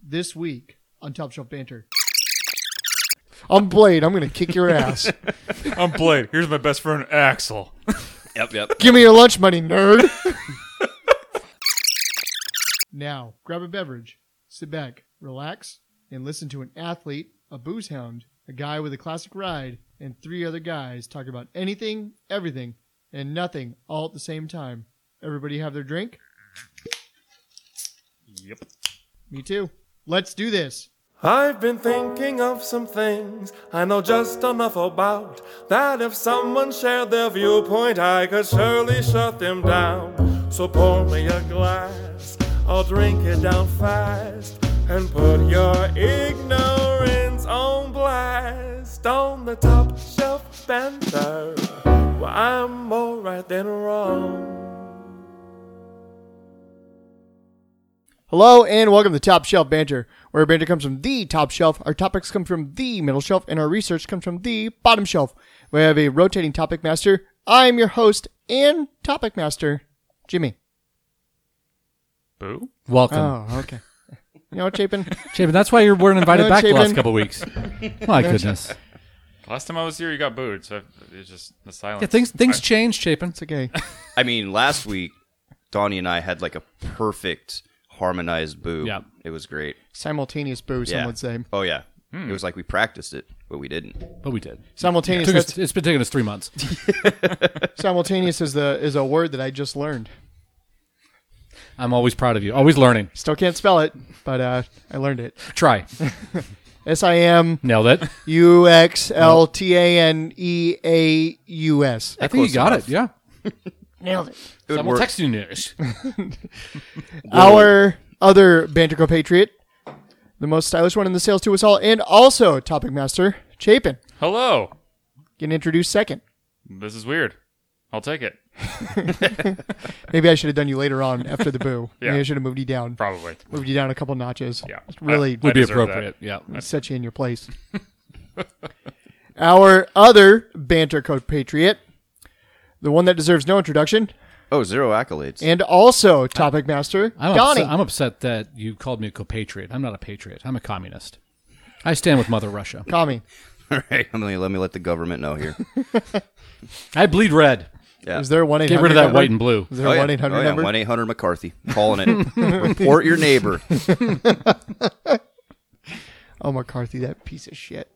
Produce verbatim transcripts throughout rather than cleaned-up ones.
this week on Top Shelf Banter. I'm Blade. I'm going to kick your ass. I'm Blade. Here's my best friend, Axel. Yep, yep. Give me your lunch money, nerd. Now, grab a beverage, sit back, relax, and listen to an athlete, a booze hound, a guy with a classic ride, and three other guys talk about anything, everything, and nothing all at the same time. Everybody have their drink? Yep. Me too. Let's do this. I've been thinking of some things I know just enough about that if someone shared their viewpoint, I could surely shut them down. So pour me a glass, I'll drink it down fast and put your ignorance on blast. On the Top Shelf Banter, well, I'm more right than wrong. Hello and welcome to Top Shelf Banter, where our banter comes from the top shelf, our topics come from the middle shelf, and our research comes from the bottom shelf. We have a rotating topic master. I'm your host and topic master, Jimmy. Boo? Welcome. Oh, okay. You know what, Chapin? Chapin, that's why you weren't invited No, back the last Chapin. couple of weeks. My goodness. Last time I was here, you got booed, so it's just the silence. Yeah, things things change, Chapin. It's okay. I mean, last week, Donnie and I had like a perfect harmonized boo. Yeah. It was great. Simultaneous boo, some Yeah. would say. Oh, yeah. It was like we practiced it, but we didn't. But we did. Simultaneous. Took us- that's- it's been taking us three months. simultaneous is the is a word that I just learned. I'm always proud of you. Always learning. Still can't spell it, but uh, I learned it. Try. S I M Nailed it. U X L T A N E A U S. I think you got enough. it. Yeah. Nailed it. It would I'm work. texting news. Our other banter compatriot, the most stylish one in the sales to us all, and also topic master, Chapin. Hello. Getting introduced second. This is weird. I'll take it. Maybe I should have done you later on after the boo. Yeah. Maybe I should have moved you down. Probably. Moved you down a couple notches. Yeah. Really I- Would be deserve appropriate. Yeah. set you in your place. Our other banter compatriot, the one that deserves no introduction, Oh, zero accolades. and also topic master, I'm Donnie. upset, I'm upset that you called me a compatriot. I'm not a patriot. I'm a communist. I stand with Mother Russia. Kami. All right, I'm gonna, let me let the government know here. I bleed red. Yeah. Is there a one eight hundred Get rid of that number? white and blue. Is there Oh, a yeah. one eight hundred oh, yeah. number? one eight hundred McCarthy. Calling it. Report your neighbor. Oh, McCarthy, that piece of shit.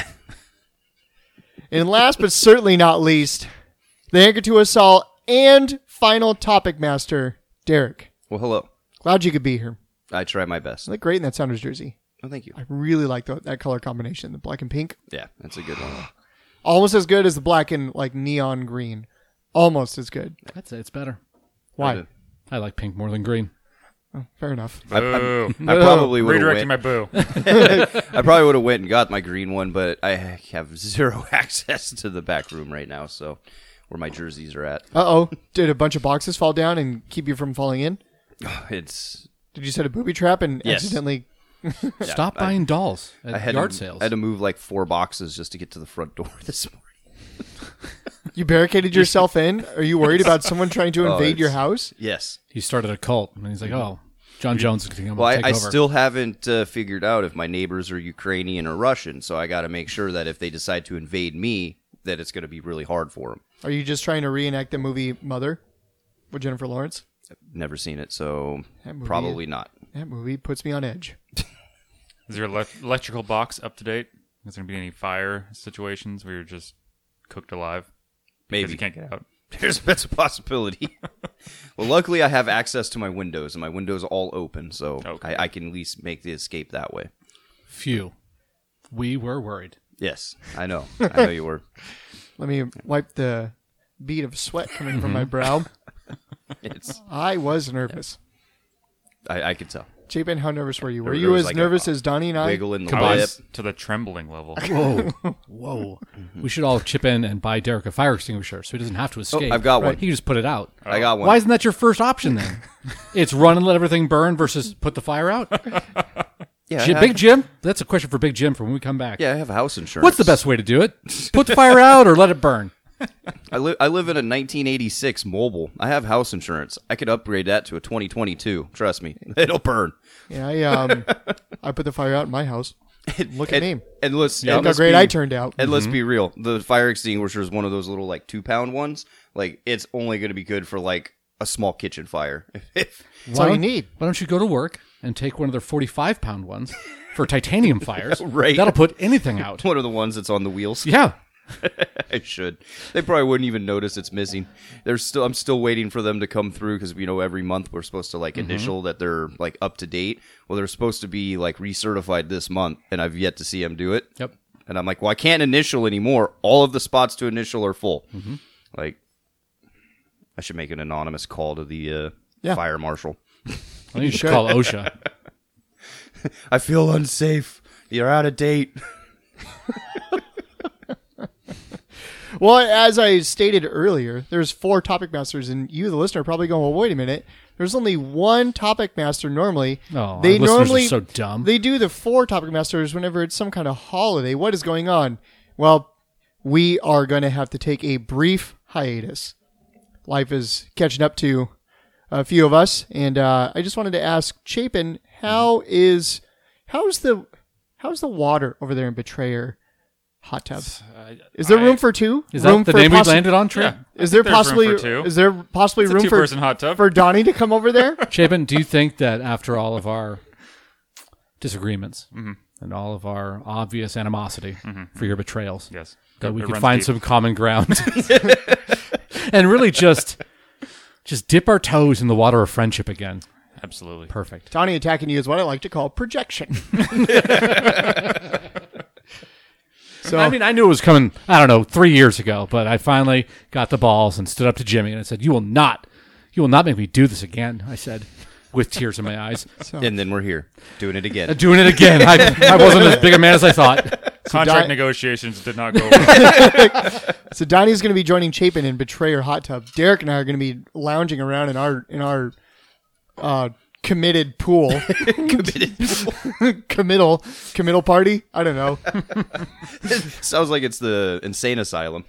And last but certainly not least, the anchor to us all and final topic master, Derek. Well, hello. Glad you could be here. I try my best. You look great in that Sounders jersey. Oh, thank you. I really like the, that color combination, the black and pink. Yeah, that's a good one. Almost as good as the black and like neon green. Almost as good. I'd say it's better. Why? Okay. I like pink more than green. Oh, fair enough. Boo. I probably would have Redirecting went. my boo. I probably would have went and got my green one, but I have zero access to the back room right now, so where my jerseys are at. Uh-oh. Did a bunch of boxes fall down and keep you from falling in? It's Did you set a booby trap and Yes. accidentally... Stop I- buying dolls at I had yard to, sales. I had to move like four boxes just to get to the front door this morning. You barricaded yourself in? Are you worried about someone trying to Oh, invade your it's- house? Yes. he started a cult, and he's like, "Oh, John Jones is going to come Well, I, take I over." still haven't uh, figured out if my neighbors are Ukrainian or Russian, so I got to make sure that if they decide to invade me, that it's going to be really hard for them. Are you just trying to reenact the movie Mother with Jennifer Lawrence? Never seen it, so That movie- probably not. That movie puts me on edge. Is your ele- electrical box up to date? Is there going to be any fire situations where you're just cooked alive? Because Maybe. you can't get out. There's that's a possibility. Well, luckily I have access to my windows, and my windows are all open, so Okay. I, I can at least make the escape that way. Phew. We were worried. Yes, I know. I know you were. Let me wipe the bead of sweat coming from my brow. It's I was nervous. I, I could tell. Chapin, how nervous were you? Were There- you there was as like a nervous as Donnie and I? Wiggle in the I lip. was to the trembling level. Whoa. Whoa. We should all chip in and buy Derek a fire extinguisher so he doesn't have to escape. Oh, I've got one. He can just put it out. I got one. Why isn't that your first option then? It's run and let everything burn versus put the fire out? Yeah, I Jim, have- Big Jim? That's a question for Big Jim for when we come back. Yeah, I have house insurance. What's the best way to do it? Put the fire out or let it burn? I live I live in a nineteen eighty-six mobile. I have house insurance. I could upgrade that to a twenty twenty-two. Trust me, it'll burn. Yeah, I um, I put the fire out in my house. Look at and, me. And let's Look and how let's great be, I turned out. And let's be real, the fire extinguisher is one of those little like two pound ones. Like it's only going to be good for like a small kitchen fire. If That's all you need. Why don't you go to work and take one of their forty-five pound ones for titanium fires? Right. That'll put anything out. one of the ones that's on the wheels. Yeah. I should. They probably wouldn't even notice it's missing. There's still. I'm still waiting for them to come through because you know every month we're supposed to like initial that they're like up to date. Well, they're supposed to be like recertified this month, and I've yet to see them do it. Yep. And I'm like, well, I can't initial anymore. All of the spots to initial are full. Mm-hmm. Like, I should make an anonymous call to the uh, Yeah. fire marshal. Well, you should call OSHA. I feel unsafe. You're out of date. Well, as I stated earlier, there's four topic masters, and you, the listener, are probably going, well, wait a minute. There's only one topic master normally. Oh, they our listeners are normally so dumb. They do the four topic masters whenever it's some kind of holiday. What is going on? Well, we are going to have to take a brief hiatus. Life is catching up to a few of us, and uh, I just wanted to ask Chapin, how is how's the how's the water over there in Betrayer Hot Tub? Is there I- room for two? Is that room the for name we possi- landed on, Trey? Yeah. Is there There's room possibly for two. is there possibly It's a room for two-person hot tub. for Donnie to come over there? Chapin, do you think that after all of our disagreements Mm-hmm. and all of our obvious animosity for your betrayals, Yes. that It we could runs find deep. some common ground and really just just dip our toes in the water of friendship again? Absolutely. Perfect. Donnie attacking you is what I like to call projection. So I mean, I knew it was coming, I don't know, three years ago, but I finally got the balls and stood up to Jimmy and I said, you will not, you will not make me do this again, I said, with tears in my eyes. And then we're here doing it again. Uh, Doing it again. I, I wasn't as big a man as I thought. Contract Di- negotiations did not go well. So Donnie's going to be joining Chapin in Betrayer Hot Tub. Derek and I are going to be lounging around in our in our uh, committed pool. committed committal committal party. I don't know. Sounds like it's the insane asylum.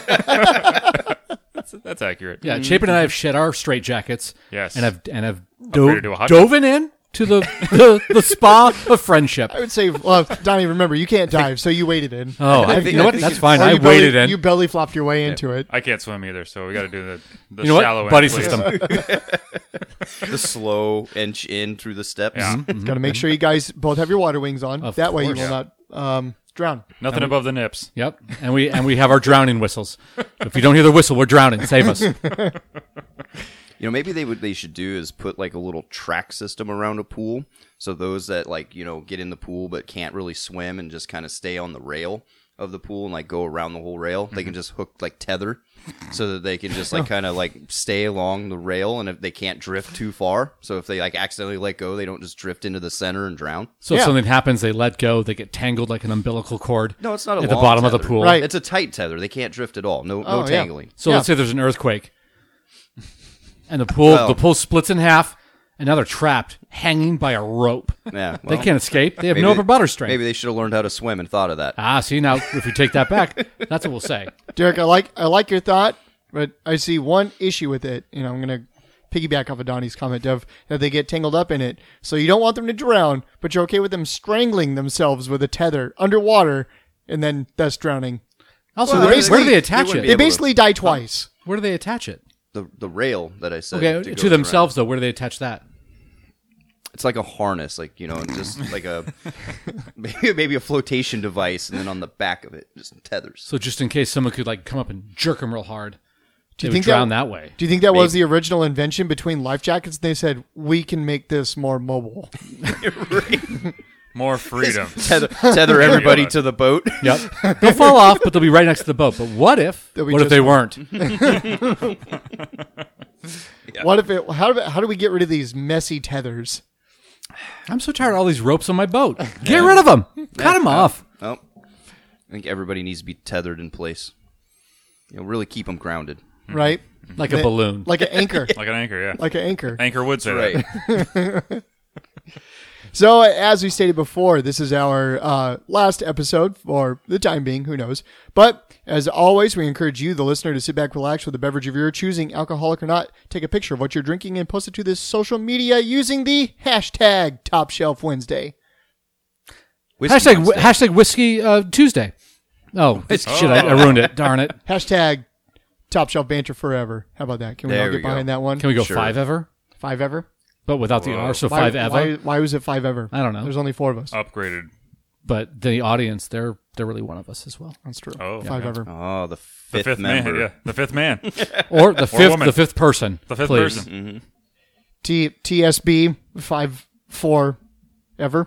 that's, that's accurate. Yeah, Chapin and I have shed our straitjackets. Yes. And have and have Upgraded to do- a hot dove in to the, the the spa of friendship. I would say, well, Donnie, remember you can't dive, so you waded in. Oh, I, think- you know I what? think That's you- fine. Or I you belly- waded in. You belly flopped your way into it. I can't swim either, so we got to do the, the You know shallow what? Buddy end, please. system. The slow inch in through the steps. Yeah. Got to make sure you guys both have your water wings on. Of that way you course. will not um, drown. Nothing above the nips. Yep. And we and we have our drowning whistles. If you don't hear the whistle, we're drowning. Save us. You know, maybe they would they should do is put like a little track system around a pool, so those that like you know get in the pool but can't really swim and just kind of stay on the rail of the pool and like go around the whole rail, they can just hook like tether, so that they can just like kind of like stay along the rail, and if they can't drift too far, so if they like accidentally let go, they don't just drift into the center and drown. So Yeah. if something happens, they let go. They get tangled like an umbilical cord. No, it's not a at the long bottom of the tether. pool. Right. It's a tight tether. They can't drift at all. No, Oh, no yeah. tangling. So Yeah. let's say there's an earthquake, and the pool Well- the pool splits in half, and now they're trapped, hanging by a rope. Yeah, They well, can't escape. They have maybe no they- upper body strength. Maybe they should have learned how to swim and thought of that. Ah, see now, if we take that back, that's what we'll say. Derek, I like I like your thought, but I see one issue with it. You know, I'm going to piggyback off of Donnie's comment of that they get tangled up in it. So you don't want them to drown, but you're okay with them strangling themselves with a tether underwater and then thus drowning. Also, Well, where, basically- where do they they attach wouldn't it? be They able to- basically die twice. Where do they attach it? The the rail that I said. Okay, that to goes themselves around. though, where do they attach that? It's like a harness, like you know, and just like a maybe, maybe a flotation device, and then on the back of it, just tethers. So just in case someone could like come up and jerk them real hard, Do they you would think drown that, that way. Do you think that was the original invention between life jackets? They said we can make this more mobile. More freedom. Tether, tether everybody to the boat. Yep. They'll fall off, but they'll be right next to the boat. But what if? They'll be What if just they fine. weren't? What if it? How do how do we get rid of these messy tethers? I'm so tired of all these ropes on my boat. Get rid of them. Cut them off. Oh, I think everybody needs to be tethered in place. You know, really keep them grounded. Right? Like a They- balloon. Like an anchor. Like an anchor, yeah. Like an anchor. Anchor would say Right. that. So, as we stated before, this is our uh, last episode for the time being. Who knows? But as always, we encourage you, the listener, to sit back, relax with a beverage of your choosing, alcoholic or not. Take a picture of what you're drinking and post it to this social media using the hashtag Top Shelf Wednesday. Whiskey Hashtag, Wednesday. hashtag whiskey uh, Tuesday. Oh, shit, I, I ruined it. Darn it. Hashtag Top Shelf Banter Forever. How about that? Can we There all get we go. behind that one? Can we go Sure. five ever? Five ever? But without the Whoa. R, so Why, five ever. Why, why was it five ever? I don't know. There's only four of us. Upgraded. But the audience, they're they're really one of us as well. That's true. Oh, Five yeah. ever. Oh, the The fifth, fifth member. man. Yeah, the fifth man. Or the fifth, woman. the fifth person. The fifth please. person. T T S B five four ever.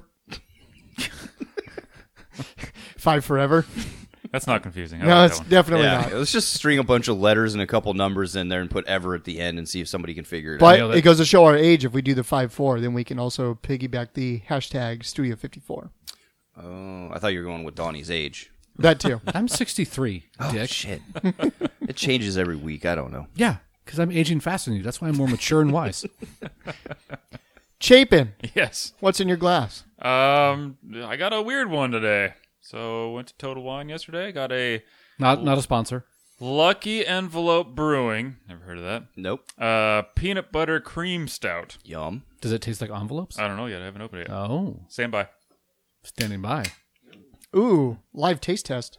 Five forever. That's not confusing. I No, like it's that one. definitely Yeah, not. let's just string a bunch of letters and a couple numbers in there and put ever at the end and see if somebody can figure it out. But Nailed it. it. goes to show our age. If we do the five four, then we can also piggyback the hashtag Studio fifty-four. Oh, I thought you were going with Donnie's age. That too. I'm sixty-three, Dick. Oh, shit. It changes every week. I don't know. Yeah, because I'm aging faster than you. That's why I'm more mature and wise. Chapin, Yes. what's in your glass? Um, I got a weird one today. So went to Total Wine yesterday. Got a Not not a sponsor. Lucky Envelope Brewing. Never heard of that. Nope. Uh, peanut butter cream stout. Yum. Does it taste like envelopes? I don't know yet. I haven't opened it yet. Oh, Stand by. standing by. Ooh, live taste test.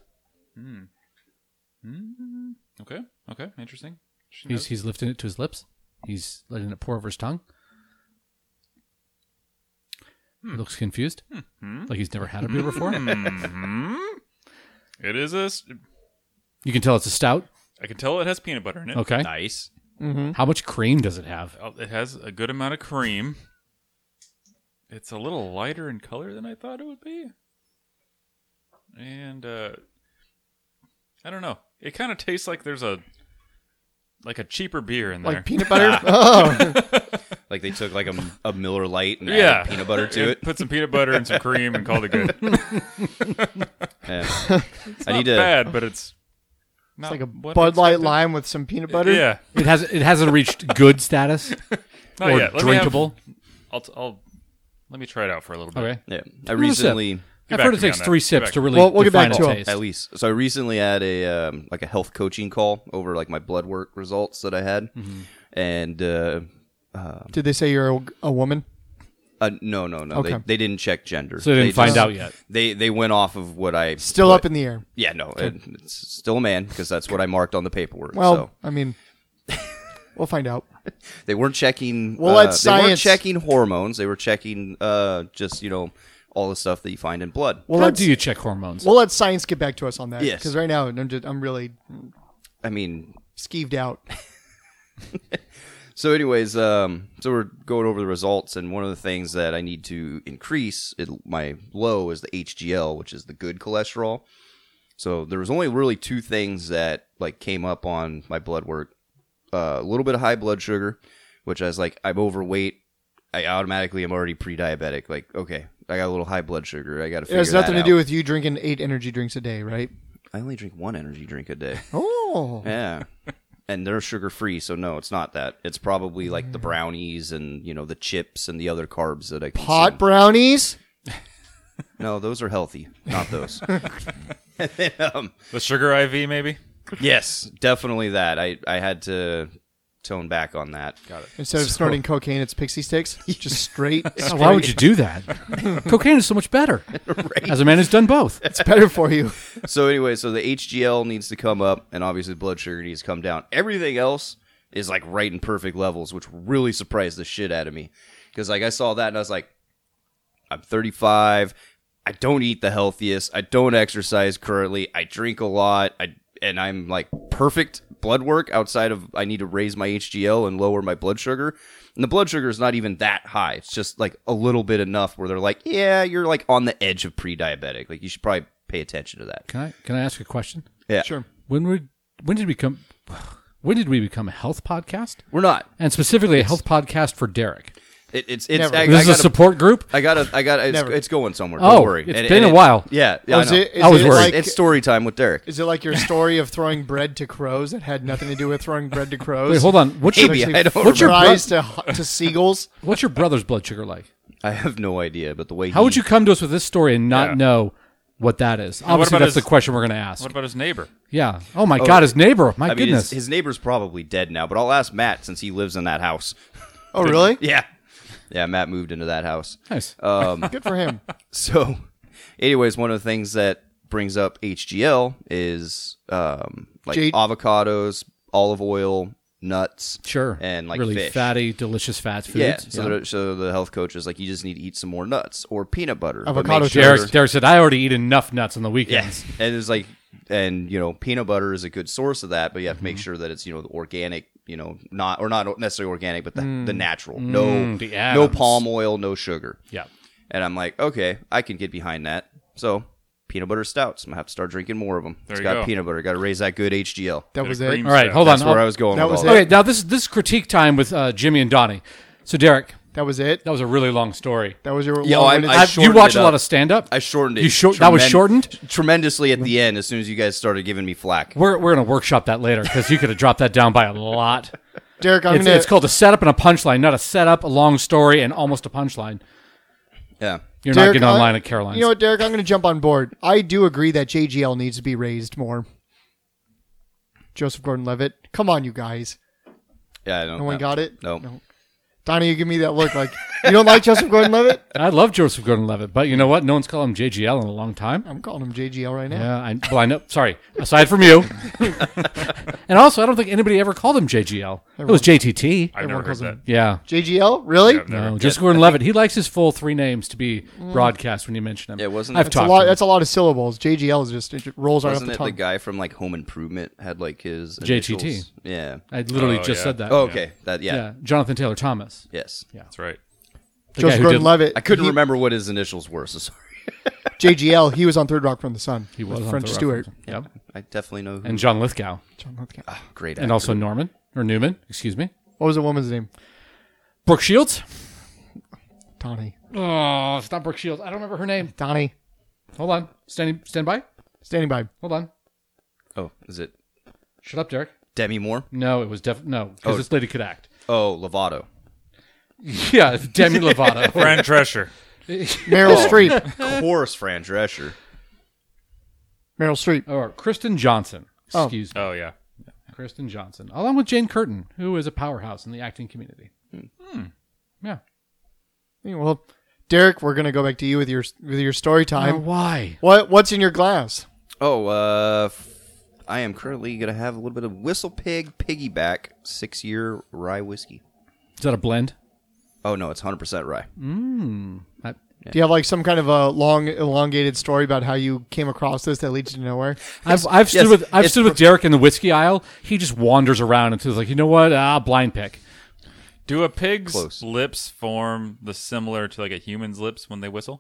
Okay. Okay. Interesting. Interesting He's note. he's lifting it to his lips. He's letting it pour over his tongue. He looks confused, like he's never had a beer before. It is a. s- You can tell it's a stout. I can tell it has peanut butter in it. Okay. Nice. How much cream does it have? Oh, it has a good amount of cream. It's a little lighter in color than I thought it would be. And uh I don't know. It kind of tastes like there's a like a cheaper beer in there. Like peanut butter? Oh, Like they took like a, a Miller Lite and yeah, added peanut butter to it. Put some peanut butter and some cream and called it good. Yeah. It's I not need to. bad, but it's not it's like a what I Bud Light expected. lime with some peanut butter. Yeah, It has it hasn't reached good status not or yet. Let me have- drinkable. I'll, t- I'll let me try it out for a little bit. Okay. Yeah. I Give it a recently, Get I've back heard to it me takes on that. three Get sips back to to really Well, we'll get define back a to it. taste. at least, so I recently had a um, like a health coaching call over like my blood work results that I had, Mm-hmm. and uh, Did they say you're a, a woman? uh, no, no, no, Okay. they, they didn't check gender. So they didn't find out yet. They they went off of what I Still put- up in the air. Yeah, no, it, it's still a man because that's what I marked on the paperwork. Well, so. I mean, we'll find out. They weren't checking. We'll uh, let They weren't science- checking hormones. They were checking uh, just you know all the stuff that you find in blood. We'll How let, do you check hormones? we'll let science get back to us on that. Yes. Because right now, I'm, just, I'm really I mean, skeeved out. so anyways, um, so we're going over the results, and one of the things that I need to increase it, my low is the H D L, which is the good cholesterol. So there was only really two things that like came up on my blood work: uh, a little bit of high blood sugar, which I was like, I'm overweight. I automatically am already pre-diabetic. Like, okay, I got a little high blood sugar. I got to It figure has nothing that to do out. with you drinking eight energy drinks a day, right? I only drink one energy drink a day. Oh. Yeah. And they're sugar free, so no, it's not that. It's probably like the brownies and, you know, the chips and the other carbs that I consume. Pot brownies? No, those are healthy, not those. And then, um, The sugar I V, maybe. yes, definitely that. I, I had to tone back on that. Got it. Instead of snorting cocaine, it's pixie sticks? Just straight? Oh, why would you do that? Cocaine is so much better. As a man who's done both. It's better for you. So anyway, so the H D L needs to come up, and obviously blood sugar needs to come down. Everything else is like right in perfect levels, which really surprised the shit out of me. Because like I saw that and I was like, I'm thirty-five. I don't eat the healthiest. I don't exercise currently. I drink a lot. I and I'm like perfect blood work outside of I need to raise my H D L and lower my blood sugar. And the blood sugar is not even that high. It's just like a little bit enough where they're like, yeah, you're like on the edge of pre-diabetic. Like you should probably pay attention to that. Can I can I ask a question? Yeah. Sure. When we when did we become when did we become a health podcast? We're not. And specifically a health podcast for Derek. It, it's it's. Never. I, This I is a gotta, support group. I gotta. I gotta. It's, Never. it's going somewhere. Oh, Don't worry. it's And- been and a it- while. Yeah. Yeah. Oh, I is know. it, is I was it worried. Like, It's story time with Derek. is it like your story of throwing bread to crows that had nothing to do with throwing bread to crows? Wait, hold on. What's your Maybe, Actually I don't what's your fries to to seagulls? what's your brother's blood sugar like? I have no idea, but the way How he, would you come to us with this story and not Yeah. know what that is? what Obviously, about that's his- the question we're going to ask. What about his neighbor? Yeah. Oh my God, his neighbor. My I mean, goodness. his, his neighbor's probably dead now, but I'll ask Matt since he lives in that house. Oh, really? Yeah. Yeah, Matt moved into that house. nice. Um, Good for him. so, anyways, one of the things that brings up H G L is um, like Jade- avocados, olive oil, nuts, Sure. and like really fish. fatty, delicious fats foods. Yeah. So, The, so the health coach is like, you just need to eat some more nuts or peanut butter. but Avocado make sure- Derek, Derek said, I already eat enough nuts on the Yeah, weekends. and it's like, and you know, peanut butter is a good source of that, but you have to Mm-hmm. make sure that it's you know the organic, you know, not or not necessarily organic, but the, the natural. No, Mm, the no Adams. palm oil, no sugar. Yeah. And I'm like, okay, I can get behind that. So peanut butter stouts. I'm gonna have to start drinking more of them. There It's you got go. peanut butter. Got to raise that good H G L. That Bit was of it. cream All right, stuff. hold That's on. where I'll- I was going. that with was all it. Okay, now this is this is critique time with uh, Jimmy and Donnie. So Derek, That was it. that was a really long story. That was your. Yeah, long-winded- I- I've- you shortened watch it a lot up. of stand up. I shortened it. You short- that was tremen- shortened? tremendously at the end as soon as you guys started giving me flack. We're we're gonna workshop that later because you could have dropped that down by a lot. Derek, I'm It's, gonna. it's called a setup and a punchline, not a setup, a long story, and almost a punchline. Yeah. You're not Derek, getting I- online at Caroline's. You know what, Derek? I'm going to jump on board. I do agree that J G L needs to be raised more. Joseph Gordon-Levitt. Come on, you guys. Yeah. I don't. No one got it? No. No. Donnie, you give me that look like you don't like Joseph Gordon-Levitt? I love Joseph Gordon-Levitt, but you know what? No one's called him J G L in a long time. I'm calling him J G L right now. Yeah, I, well, I know. Sorry, aside from you, and also, I don't think anybody ever called him J G L. It was J T T. I've Everyone never heard calls that. him- Yeah, J G L? Really? Yeah, I've never- no, just Gordon-Levitt. He likes his full three names to be Mm. broadcast when you mention him. Yeah, wasn't I've it- That's a talked lot. to him. That's a lot of syllables. J G L is just it rolls right off Wasn't the it tongue. the guy from like Home Improvement had like his J T T. initials? Yeah. I literally Oh, just yeah. said that. Oh, okay. That yeah. yeah, Jonathan Taylor Thomas. Yes. That's right. The guy Joseph who did- Gordon-Levitt. I couldn't he- remember what his initials were, so sorry. J G L. He was on Third Rock from the Sun. He was with on French the Stewart. reference. Yep. I definitely know who. And John Lithgow, John Lithgow. Ah, great. and actor. also Norman or Newman. Excuse me. What was the woman's name? Brooke Shields. Donnie. Oh, it's not Brooke Shields. I don't remember her name. Donnie. Hold on. Standing. Stand by. Standing by. Hold on. Oh, is it Shut up, Derek. Demi Moore? No, it was def. No, because Oh. this lady could act. Oh, Lovato. Yeah, it's Demi Lovato. Fran Drescher. Meryl Streep. Of course, Fran Drescher. Meryl Streep. Or Kristen Johnson. Oh. Excuse me. Oh yeah. Kristen Johnson. Along with Jane Curtin, who is a powerhouse in the acting community. Hmm. Yeah. Hey, Well, Derek, we're gonna go back to you with your with your story Oh, time. why? What what's in your glass? Oh, uh, f- I am currently going to have a little bit of Whistle Pig Piggyback six year rye whiskey. Is that a blend? Oh, no, it's one hundred percent rye. I, Do you have like some kind of a long, elongated story about how you came across this that leads you to nowhere? I've I've stood yes, with I've it's stood with Derek in the whiskey aisle. He just wanders around and is like, you know what? Ah, blind pick. Do a pig's Close. lips form the similar to like a human's lips when they whistle?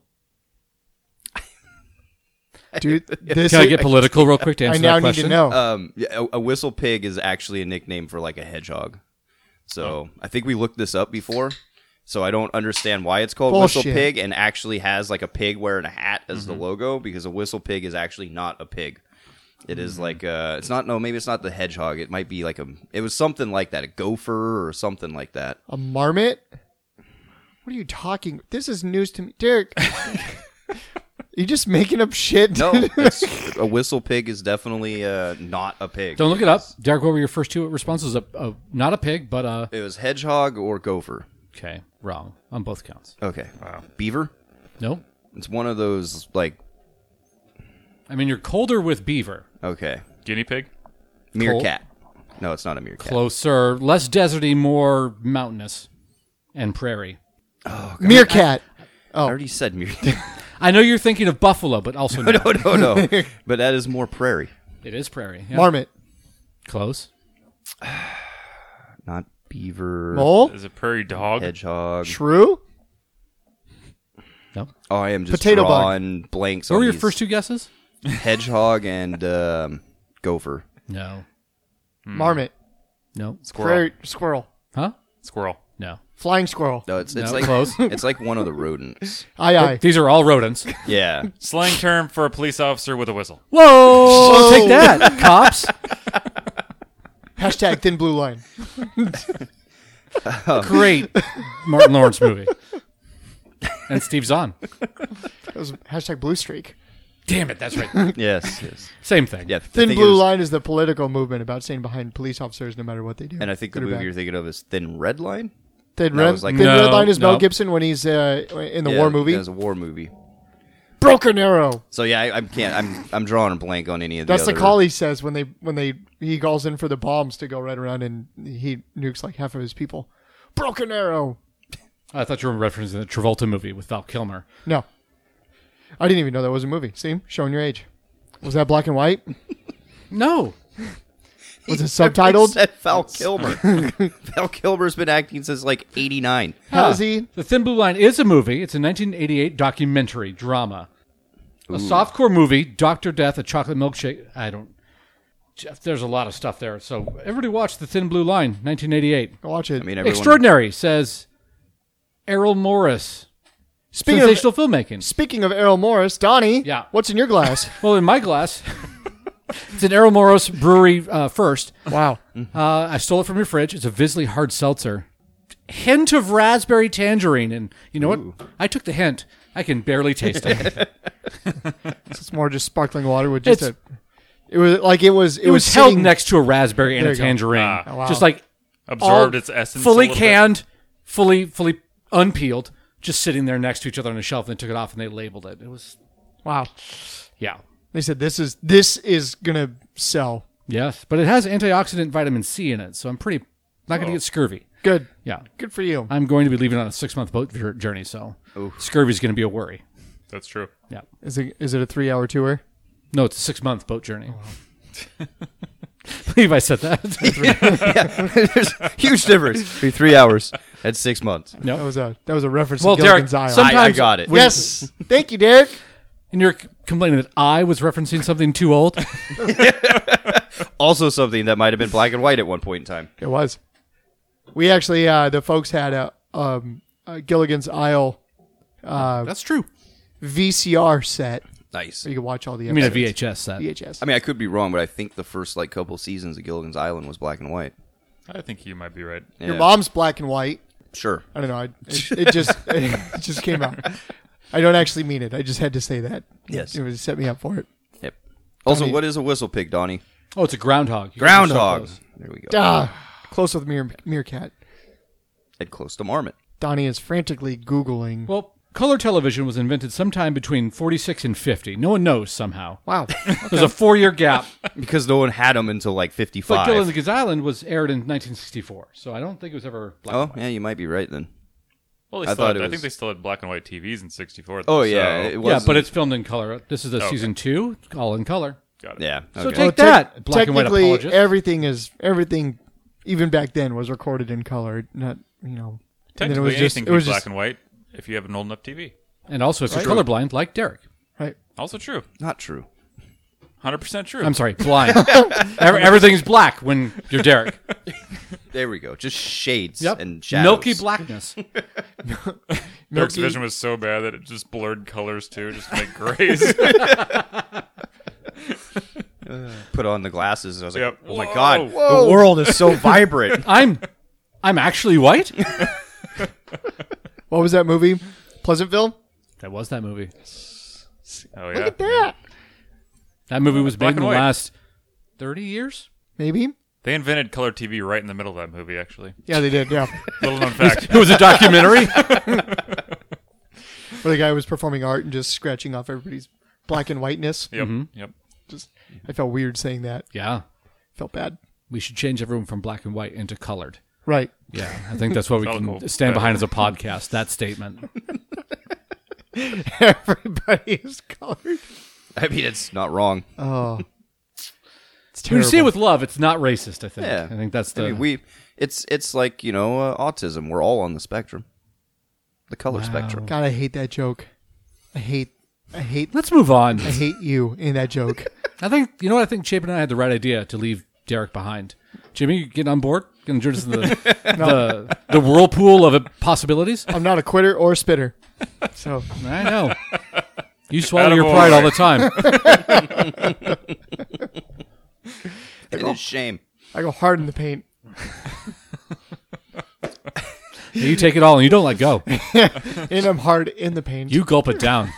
Dude, this Can I is- get political real quick to I answer now that need question? to know. Um, yeah, a, a Whistle Pig is actually a nickname for like a hedgehog. So I think we looked this up before. So I don't understand why it's called Whistle Bullshit. Pig and actually has like a pig wearing a hat as the logo, because a Whistle Pig is actually not a pig. It is like uh it's not no maybe it's not the hedgehog. It might be like a it was something like that, a gopher or something like that. A marmot? What are you talking? This is news to me, Derek. You just making up shit? No, it's, a Whistle Pig is definitely uh not a pig. Don't look it up. Derek, what were your first two responses? A, a, not a pig, but a... It was hedgehog or gopher. Okay, wrong on both counts. Okay. Beaver? Nope. It's one of those like I mean, you're colder with beaver. okay. Guinea pig? Meerkat. No, it's not a meerkat. Closer, less deserty, more mountainous and prairie. Meerkat. I already said meerkat. I know you're thinking of buffalo, but also no. no, no, no. But that is more prairie. It is prairie. Yeah. Marmot. Close. Not beaver. Mole. Is it prairie dog? Hedgehog. Shrew. No. Oh, I am just Potato bug. drawing blanks What on were your these. first two guesses? Hedgehog and um, gopher. No. Marmot. No. Squirrel. Prairie squirrel. Huh? Squirrel. No. Flying squirrel. No, it's it's No, like close. it's like one of the rodents. Aye, aye. These are all rodents. Yeah. Slang term for a police officer with a whistle. Whoa! Take that, cops. Hashtag thin blue line. Great Martin Lawrence movie. And Steve Zahn. That was hashtag blue streak. Damn it, that's right. Yes. Yes. Same thing. Yeah. I Thin think it blue was- line is the political movement about staying behind police officers no matter what they do. And I think the Good or movie bad. you're thinking of is Thin Red Line. Thin, that red, was like- Thin No, Red Line is Mel no. Gibson when he's uh, in the Yeah, war movie. It was a war movie. Broken Arrow. So yeah, I, I can't. I'm I'm drawing a blank on any of the. That's the other- call he says when they when they he calls in for the bombs to go right around and he nukes like half of his people. Broken Arrow. I thought you were referencing the Travolta movie with Val Kilmer. No, I didn't even know that was a movie. See, showing your age. Was that black and white? No. Was it subtitled? Said Val Kilmer. Val Kilmer's been acting since like eighty-nine. Has he? The Thin Blue Line is a movie. It's a nineteen eighty-eight documentary drama. A softcore movie, Doctor Death, a chocolate milkshake. I don't... Jeff, there's a lot of stuff there. So everybody watch The Thin Blue Line, nineteen eighty-eight. Go watch it. I mean, everyone. Extraordinary, says Errol Morris. speaking Sensational of filmmaking. speaking of Errol Morris, Donnie. Yeah. What's in your glass? Well, in my glass, it's an Errol Morris brewery uh, first. Wow. Uh, I stole it from your fridge. It's a Visley hard seltzer. Hint of raspberry tangerine. And you know what? I took the hint. I can barely taste it. It's more just sparkling water with just It's- a. It was like it was. It, It was held sitting- next to a raspberry and There a you go. tangerine. Ah. Oh, wow. Just like Absorbed all its essence. a fully little bit. canned, fully fully unpeeled, just sitting there next to each other on a shelf. And they took it off and they labeled it. It was Wow. yeah. They said this is this is gonna sell. Yes, but it has antioxidant vitamin C in it, so I'm pretty not going to get scurvy. Good. Yeah, Good for you. I'm going to be leaving on a six month boat jour- journey, so scurvy is going to be a worry. That's true. Yeah, Is it is it a three hour tour? no, it's a six month boat journey. believe I said that. There's a huge difference between three hours and six months. That no, was a that was a reference Well, to Derek, Gilligan's Island. some- I, I Sometimes- got it. Yes. Thank you, Derek. and you're c- complaining that I was referencing something too old. Also, something that might have been black and white at one point in time. It was. We actually uh, the folks had a, um, a Gilligan's Isle That's true. V C R set Nice. so you could watch all the I mean, a episodes. V H S set. V H S. I mean, I could be wrong, but I think the first like couple seasons of Gilligan's Island was black and white. I think you might be right. Your Yeah. mom's black and white. Sure. I don't know. I, it, it just it just came out. I don't actually mean it. I just had to say that. Yes. It was set me up for it. Yep. Also, Donnie- what is a whistle pig, Donnie? Oh, it's a groundhog. You Groundhog. got so close. There we go. Ah, close with mere, meerkat. And close to marmot. Donnie is frantically Googling. Well, color television was invented sometime between forty-six and fifty. No one knows somehow. Wow. There's a four-year gap. Because no one had them until like But fifty-five. Gilligan's Island was aired in nineteen sixty-four, so I don't think it was ever black and Oh, white. yeah, you might be right then. Well, they I still thought had, it I was- think they still had black and white T Vs in sixty-four. Oh, so- yeah. It Yeah, was but it's filmed in color. This is the Okay. season two, all in color. Got it. Yeah. So okay. take te- that, black and white technically, apologist. everything is everything. Even back then, was recorded in color. Not you know. and then Technically, it was just anything it can was be black just and white if you have an old enough T V. And also, if you're Right. colorblind, like Derek. right. Also true. Not true. one hundred percent true. I'm sorry, blind. Every, everything's black when you're Derek. There we go. Just shades Yep. and shadows. Milky blackness. Derek's Milky- vision was so bad that it just blurred colors too, just to make grays. Put on the glasses. And I was like, Yep. oh my Whoa. God. Whoa. The world is so vibrant. I'm, I'm actually white. What was that movie? Pleasantville. That was that movie. Oh yeah. Look at that. That movie was Black made in and the white. last thirty years. Maybe. They invented color T V right in the middle of that movie. Actually, Yeah, they did. Yeah. little known fact. It was a documentary. Where the guy was performing art and just scratching off everybody's black and whiteness. Yep. Mm-hmm. Yep. Just, I felt weird saying that. Yeah. Felt bad. We should change everyone from black and white into colored. Right. Yeah, I think that's what we That'll can go stand better. behind as a podcast. That statement. Everybody is colored. I mean, it's not wrong. Oh. It's When you terrible. see it with love, it's not racist. I think. Yeah. I think that's the. I mean, we. It's it's like you know uh, autism. We're all on the spectrum, the color spectrum. God, I hate that joke. I hate. I hate. Let's move on. I hate you in that joke. I think you know what I think. Chapin and I had the right idea to leave Derek behind. Jimmy, you getting on board? Going to join us in the, the the whirlpool of possibilities? I'm not a quitter or a spitter. So I know. You swallow your pride all the time. It is shame. I go hard in the paint. You take it all and you don't let go. And I'm hard in the paint. You gulp it down.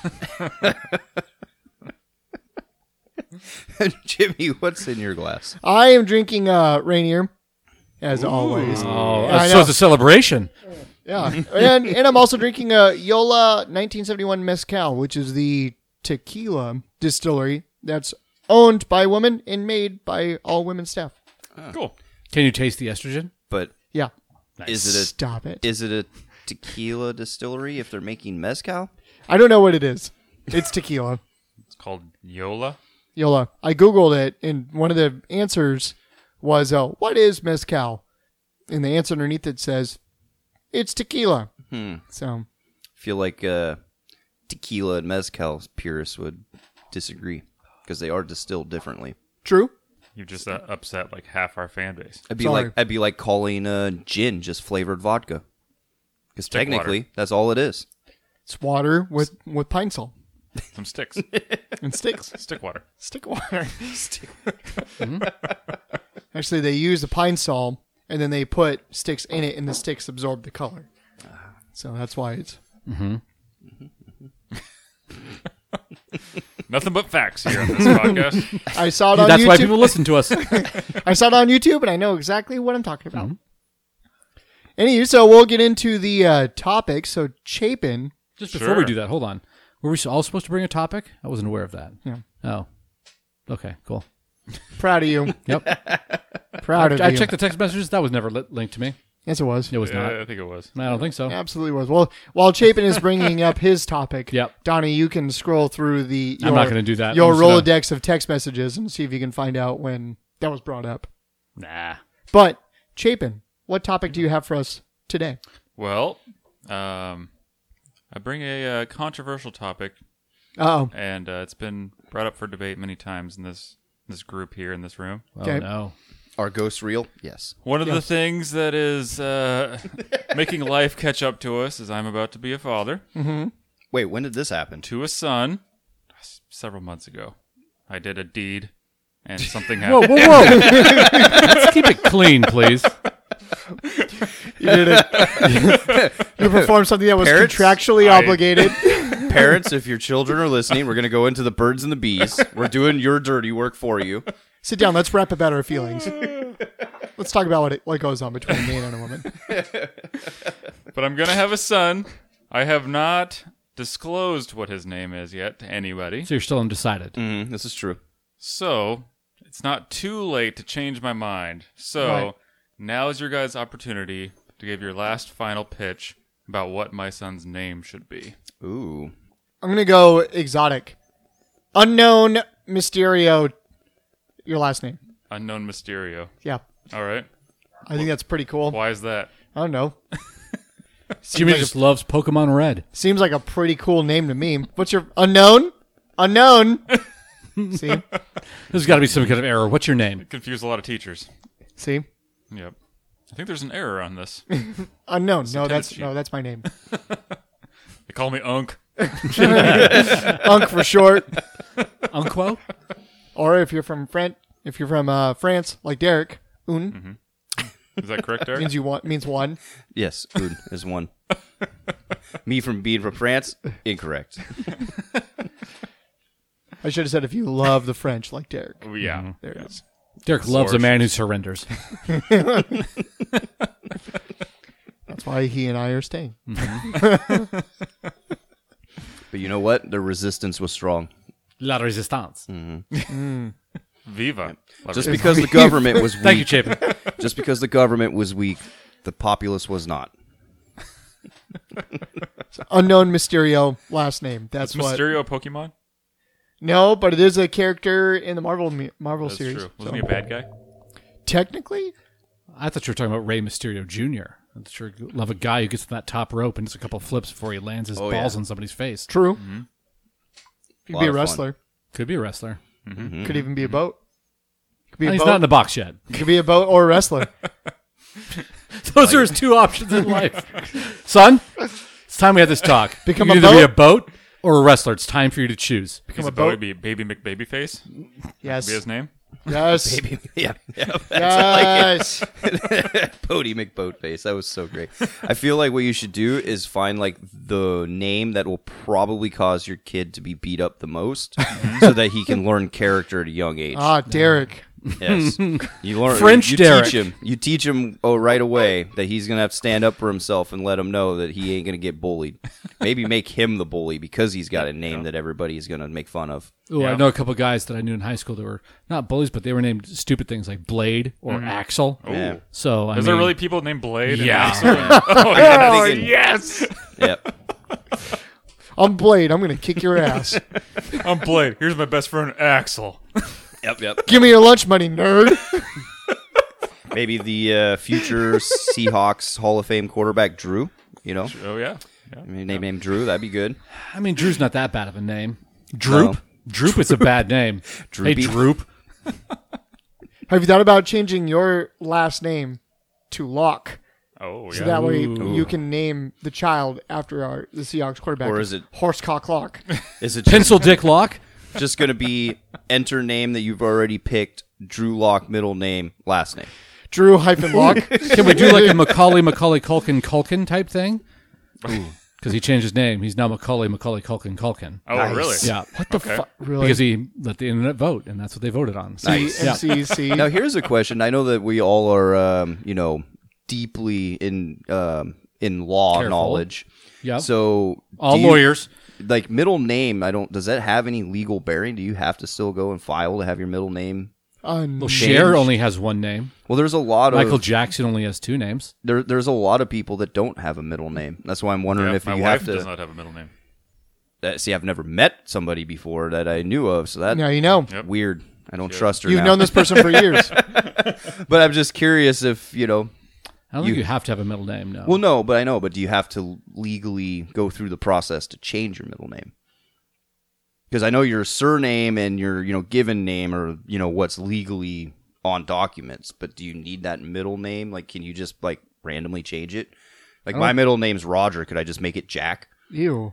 Jimmy, what's in your glass? I am drinking uh, Rainier, as always. Oh, I so know. it's a celebration. Yeah, and and I'm also drinking a Yola nineteen seventy-one Mezcal, which is the tequila distillery that's owned by women and made by all women staff. Cool. Can you taste the estrogen? But Yeah, is it a stop it. is it a tequila distillery if they're making mezcal? I don't know what it is. It's tequila. It's called Yola. Yola. I googled it, and one of the answers was, uh, "What is mezcal?" And the answer underneath it says, "It's tequila." Hmm. So Feel like uh, tequila and mezcal purists would disagree because they are distilled differently. true. You just uh, upset like half our fan base. I'd be Sorry. like I'd be like calling uh, gin just flavored vodka because Stick technically water. that's all it is. It's water with with pine salt Some sticks. and sticks. Stick water. Stick water. Actually, they use the pine salt and then they put sticks in it, and the sticks absorb the color. So that's why it's. Nothing but facts here on this podcast. I saw it on That's YouTube. why people listen to us. I saw it on YouTube, and I know exactly what I'm talking about. Anyway, so we'll get into the uh, topic. So Chapin, Just before Sure. we do that, hold on. Were we all supposed to bring a topic? I wasn't aware of that. Yeah. Oh. Okay, cool. proud of you. Yep. Proud of I you. checked the text messages. That was never li- linked to me. Yes, it was. It was Yeah, not. I think it was. I don't think so. Absolutely was. Well, while Chapin is bringing up his topic, Yep. Donnie, you can scroll through the. Your, I'm not going to do that. Your I'm just gonna- Rolodex of text messages and see if you can find out when that was brought up. Nah. But Chapin, what topic do you have for us today? Well, um, I bring a uh, controversial topic, Oh, and uh, it's been brought up for debate many times in this this group here in this room. Oh, Okay. no. Are ghosts real? Yes. One of the things that is uh, making life catch up to us is I'm about to be a father Wait, when did this happen? to a son s- several months ago. I did a deed, and something Whoa, happened. whoa, whoa. Let's keep it clean, please. you did it. You performed something that was Parrots? contractually I- obligated. Parents, if your children are listening, we're going to go into the birds and the bees. We're doing your dirty work for you. Sit down. Let's wrap about our feelings. Let's talk about what it, what goes on between a man and a woman. But I'm going to have a son. I have not disclosed what his name is yet to anybody. So you're still undecided. Mm, this is true. So, it's not too late to change my mind. So, Right. now is your guys' opportunity to give your last final pitch about what my son's name should be. Ooh. I'm gonna go exotic, unknown Mysterio. Your last name? Unknown Mysterio. Yeah, All right. I think that's pretty cool. Why is that? I don't know. Jimmy like just loves Pokemon Red. Seems like a pretty cool name to me. What's your unknown? Unknown. See, There's got to be some kind of error. What's your name? Confused a lot of teachers. see, Yep. I think there's an error on this. unknown. No, tennis that's sheet. no, that's my name. They call me Unk. Unk for short. Unquo? Or if you're from Fran- if you're from uh, France, like Derek, un Is that correct, Eric? means you want means one. Yes, food is one. Me from being from France? Incorrect. I should have said if you love the French, like Derek. Oh, yeah. There it is. Derek loves a Source. man who surrenders. That's why he and I are staying. But you know what? The resistance was strong. La Resistance. Viva. Just because the government was weak. Thank you, Chapin. Just because the government was weak, the populace was not. Unknown Mysterio last name. That's Is what. Mysterio a Pokemon? No, but it is a character in the Marvel Marvel That's series. true. Wasn't So he a bad guy? technically, I thought you were talking about Rey Mysterio Junior I thought you were- love a guy who gets to that top rope and does a couple flips before he lands his Oh, balls yeah. on somebody's face. true. Mm-hmm. He could Lot be a of fun. wrestler. Could be a wrestler. Could even be a boat. Could be a And he's boat. not in the box yet. Could be a boat or a wrestler. Those are his two options in life. Son, it's time we had this talk. Become you a can either be a boat? boat or a wrestler. It's time for you to choose. Because a a boat would boat. be Baby McBabyface. Yes. Be his name. Yes. Baby, yeah, yeah. Yes. Bodie McBoatface. That was so great. I feel like what you should do is find like the name that will probably cause your kid to be beat up the most, so that he can learn character at a young age. Ah, Derek. Yes, you learn French You Derek. teach him. You teach him oh right away that he's gonna have to stand up for himself and let him know that he ain't gonna get bullied. Maybe make him the bully because he's got a name that everybody is gonna make fun of. Oh, Yeah. I know a couple guys that I knew in high school that were not bullies, but they were named stupid things like Blade or Axel. Yeah. So I Is mean, there really people named Blade? and Yeah. Axel? oh, yeah. Oh, yes. Yep. I'm Blade. I'm going to kick your ass. I'm Blade. Here's my best friend, Axel. Yep. Yep. Give me your lunch money, nerd. Maybe the uh, future Seahawks Hall of Fame quarterback Drew. You know, Oh, yeah. yeah. I mean, name name Drew. That'd be good. I mean, Drew's not that bad of a name. Droop? No. Droop is a bad name. Droopy. Hey, Droop. Have you thought about changing your last name to Locke? Oh, So yeah. that way Ooh. you can name the child after our the Seahawks quarterback. Or is it- Horsecock Locke? Is it just, Pencil Dick Lock? just going to be enter name that you've already picked? Drew Lock, middle name, last name. Drew hyphen Locke. Can we do like a Macaulay, Macaulay Culkin, Culkin type thing? Because he changed his name. He's now Macaulay, Macaulay Culkin, Culkin. Oh, Nice. really? Yeah. What the Okay. fuck? Really? Because he let the internet vote, and that's what they voted on. So, Nice. yeah. M C C. Now, here's a question. I know that we all are, um, you know, deeply in um, in law Careful. knowledge. Yep. So, All do you- lawyers. like middle name, I don't. Does that have any legal bearing? Do you have to still go and file to have your middle name? Un- Well, Cher Change. only has one name. Well, there's a lot Michael of Jackson only has two names. there. There's a lot of people that don't have a middle name. That's why I'm wondering Yeah, if my you wife have to. does not have a middle name. Uh, see, I've never met somebody before that I knew of, so that now you know. Yep. weird. I don't Yeah. trust her You've now. known this person for years. But I'm just curious if you know. I don't think You- you have to have a middle name, no. Well, no, but I know. But do you have to legally go through the process to change your middle name? Because I know your surname and your you know given name are you know what's legally on documents. But do you need that middle name? Like, can you just like randomly change it? Like, my middle name's Roger. Could I just make it Jack? Ew.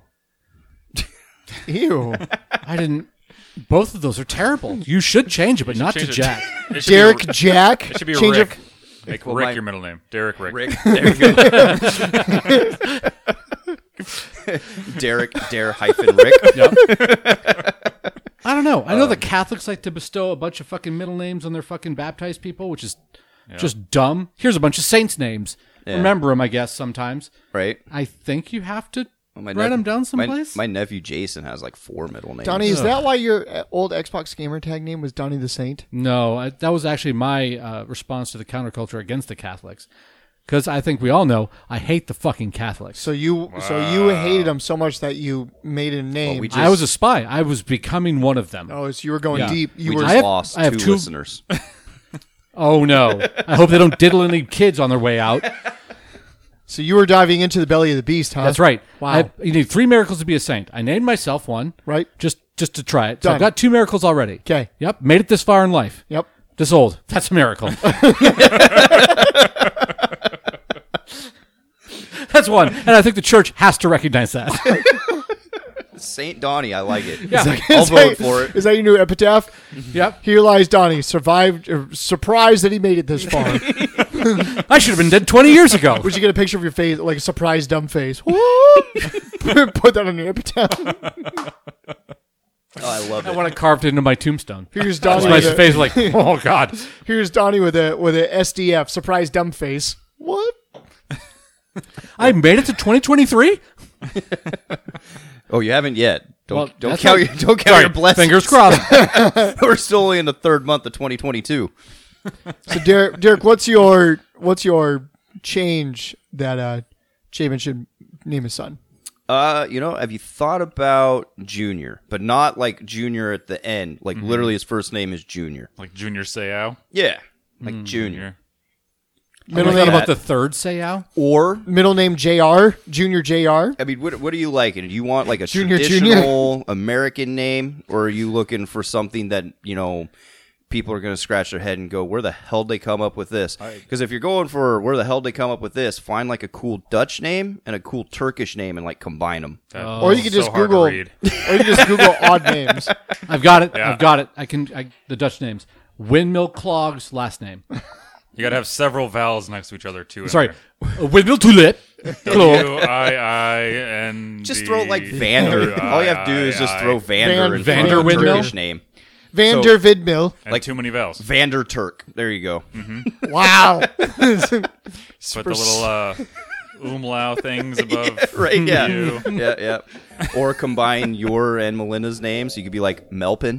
Ew. I didn't. Both of those are terrible. You should change it, but not to Change it- Jack. It should be Derek a- Jack. It should be a Change Rick. it. Make Well, Rick my- your middle name. Derek Rick. Rick. There you go. Derek. Dare hyphen Rick. I don't know. I know Um, the Catholics like to bestow a bunch of fucking middle names on their fucking baptized people, which is just dumb. Here's a bunch of saints' names. Yeah. Remember them, I guess, sometimes. Right. I think you have to Well, my write nep- them down my- someplace. My, nephew Jason has like four middle names. Donnie, is that why your uh, old Xbox gamer tag name was Donnie the Saint? No, I, that was actually my uh, response to the counterculture against the Catholics. Because I think we all know I hate the fucking Catholics. So you, so you hated him so much that you made a name. we I was a spy. I was becoming one of them. oh, so you were going Yeah. deep. You we were. just I have- lost I have two, two- listeners. Oh no! I hope they don't diddle any kids on their way out. So you were diving into the belly of the beast, huh? That's right. Wow. I, you need three miracles to be a saint. I named myself one. Right. Just just to try it. So Done. I've got two miracles already. 'Kay. Yep. Made it this far in life. Yep. This old. That's a miracle. That's one. And I think the church has to recognize that. Saint Donnie, I like it. Yeah. I'll Is vote that- for it. Is that your new epitaph? Yep. Here lies Donnie, survived, er, surprised that he made it this far. I should have been dead twenty years ago. Would you get a picture of your face, like a surprised dumb face? Put that on your epitaph. Oh, I love I it. want it carved into my tombstone. Here's That's Donnie. my With a, face like, oh God. here's Donnie with a with a S D F, surprised dumb face. What? I made it to twenty twenty-three? Oh, you haven't yet. Don't Well, don't that's count not- your don't count Sorry, your blessings. fingers crossed. We're still only in the third month of twenty twenty-two. So Derek, Derek, what's your what's your change that uh Jabin should name his son? Uh, you know, have you thought about Junior, but not like Junior at the end? Like literally, his first name is Junior. Like Junior Seau. Yeah, like Junior. Middle What name about the third Seau? Or middle name J R, Junior J R. I mean, what what are you liking? Do you want like a Junior, traditional American name, or are you looking for something that you know people are going to scratch their head and go, where the hell did they come up with this? Because if you're going for where the hell did they come up with this, find like a cool Dutch name and a cool Turkish name and like combine them. That Or you was could so just hard to Google, or read. you could just Google odd names. I've got it. Yeah. I've got it. I can. I, the Dutch names. Windmill Clog's last name. You got to have several vowels next to each other too. in Sorry, there. Windmill Tulip. Clog. W I I N. Just throw like Vander. All you have to do is just throw Vander Van- and Vander Vander Windmill? Turkish name. Vander Vidmill. and like- too many vowels. Vander Turk. There you go. Wow. Put the little uh, umlau things above. Right, yeah. You. yeah, yeah. Or combine your and Melinda's names. So you could be like Melpin.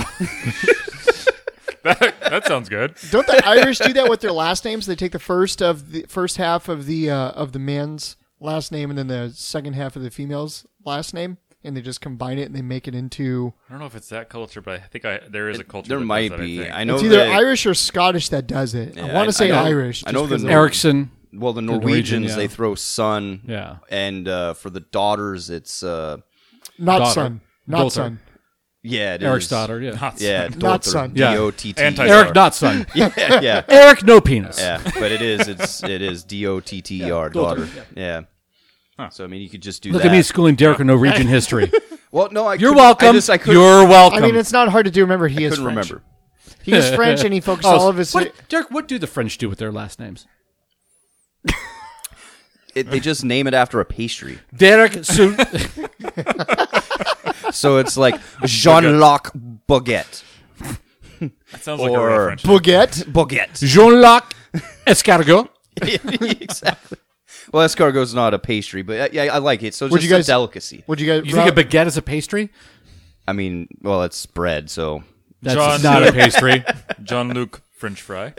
that, that sounds good. Don't the Irish do that with their last names? They take the first of the first half of the uh, of the man's last name and then the second half of the female's last name, and they just combine it and they make it into. I don't know if it's that culture, but I think I there is a culture. There that does might that, be. I, think. I know It's either that, Irish or Scottish that does it. I Yeah, want I- to say I know- Irish. I know just the 'cause of- Nor- Erickson. Well, the Norwegian, Norwegians, yeah. they throw son. Yeah. And uh, for the daughters, it's, uh, not daughter. son, not Daughter. son. yeah, it is. Eric's daughter. Yeah. Not Yeah, Not daughter. son. Yeah. D O T T. Anti- Eric, not son. Yeah, yeah. Eric, no penis. Yeah, but it is. It's it is D O T T E R daughter. Yeah. So I mean, you could just do Look that. at me schooling Derek in Norwegian history. Well, no, I You're couldn't- welcome. I just I couldn't, You're welcome. I mean, it's not hard to do. Remember, he I is couldn't French. remember. He is French, and he focused Oh, all of his. what, Derek, what do the French do with their last names? It, they just name it after a pastry. Derek, so, So it's like Jean-Luc Baguette. That sounds like a real Or- French. Baguette. Baguette. Jean-Luc Escargot. Exactly. Well, escargot's not a pastry, but uh, yeah, I like it. So it's Would just you guys- a delicacy. Would you guys? You think a baguette is a pastry? I mean, well, it's bread, so That's John- not a pastry. Jean-Luc French fry.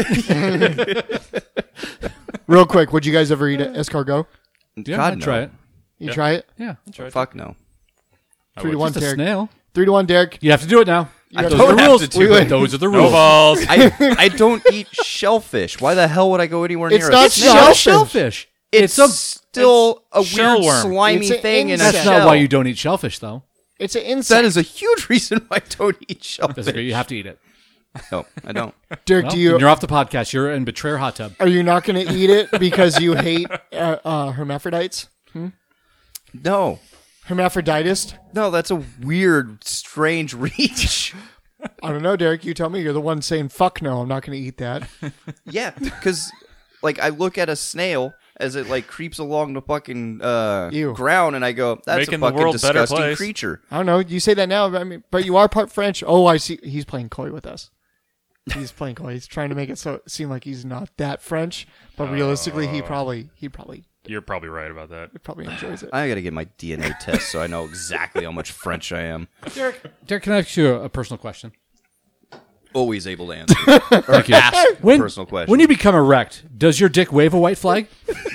Real quick, would you guys ever eat escargot? Yeah, God, I'd no. try it. You try it. Yeah. Fuck no. Three to would. one, Just a Derek. snail. Three to one, Derek. You have to do it now. You Those have are to- the have rules. to do it. Those are the No rules. balls. I I don't eat shellfish. Why the hell would I go anywhere near It's a not snail? Not a Shellfish. shellfish. It's, It's, a, still a weird shellworm. slimy It's an thing in a insect. that's shell. not why you don't eat shellfish, though. It's an insect. That is a huge reason why I don't eat That's shellfish. okay. You have to eat it. No, I don't. Derek, Well, do you? then you're off the podcast. You're in Betrayer Hot Tub. Are you not going to eat it because you hate uh, uh, hermaphrodites? No. Hermaphroditus? No, that's a weird, strange reach. I don't know, Derek. You tell me. You're the one saying, fuck no, I'm not going to eat that. Yeah, because like I look at a snail as it like creeps along the fucking uh, Ew. ground, and I go, "That's Making a the fucking world a better disgusting place. creature." I don't know. You say that now, but, I mean, but you are part French. Oh, I see. He's playing coy with us. He's playing coy. He's trying to make it so seem like he's not that French, but realistically, he probably he probably You're probably right about that. he probably enjoys it. I gotta get my D N A test so I know exactly how much French I am. Derek, can I ask you a, a personal question? Always able to answer or ask a When, personal question. when you become erect, does your dick wave a white flag?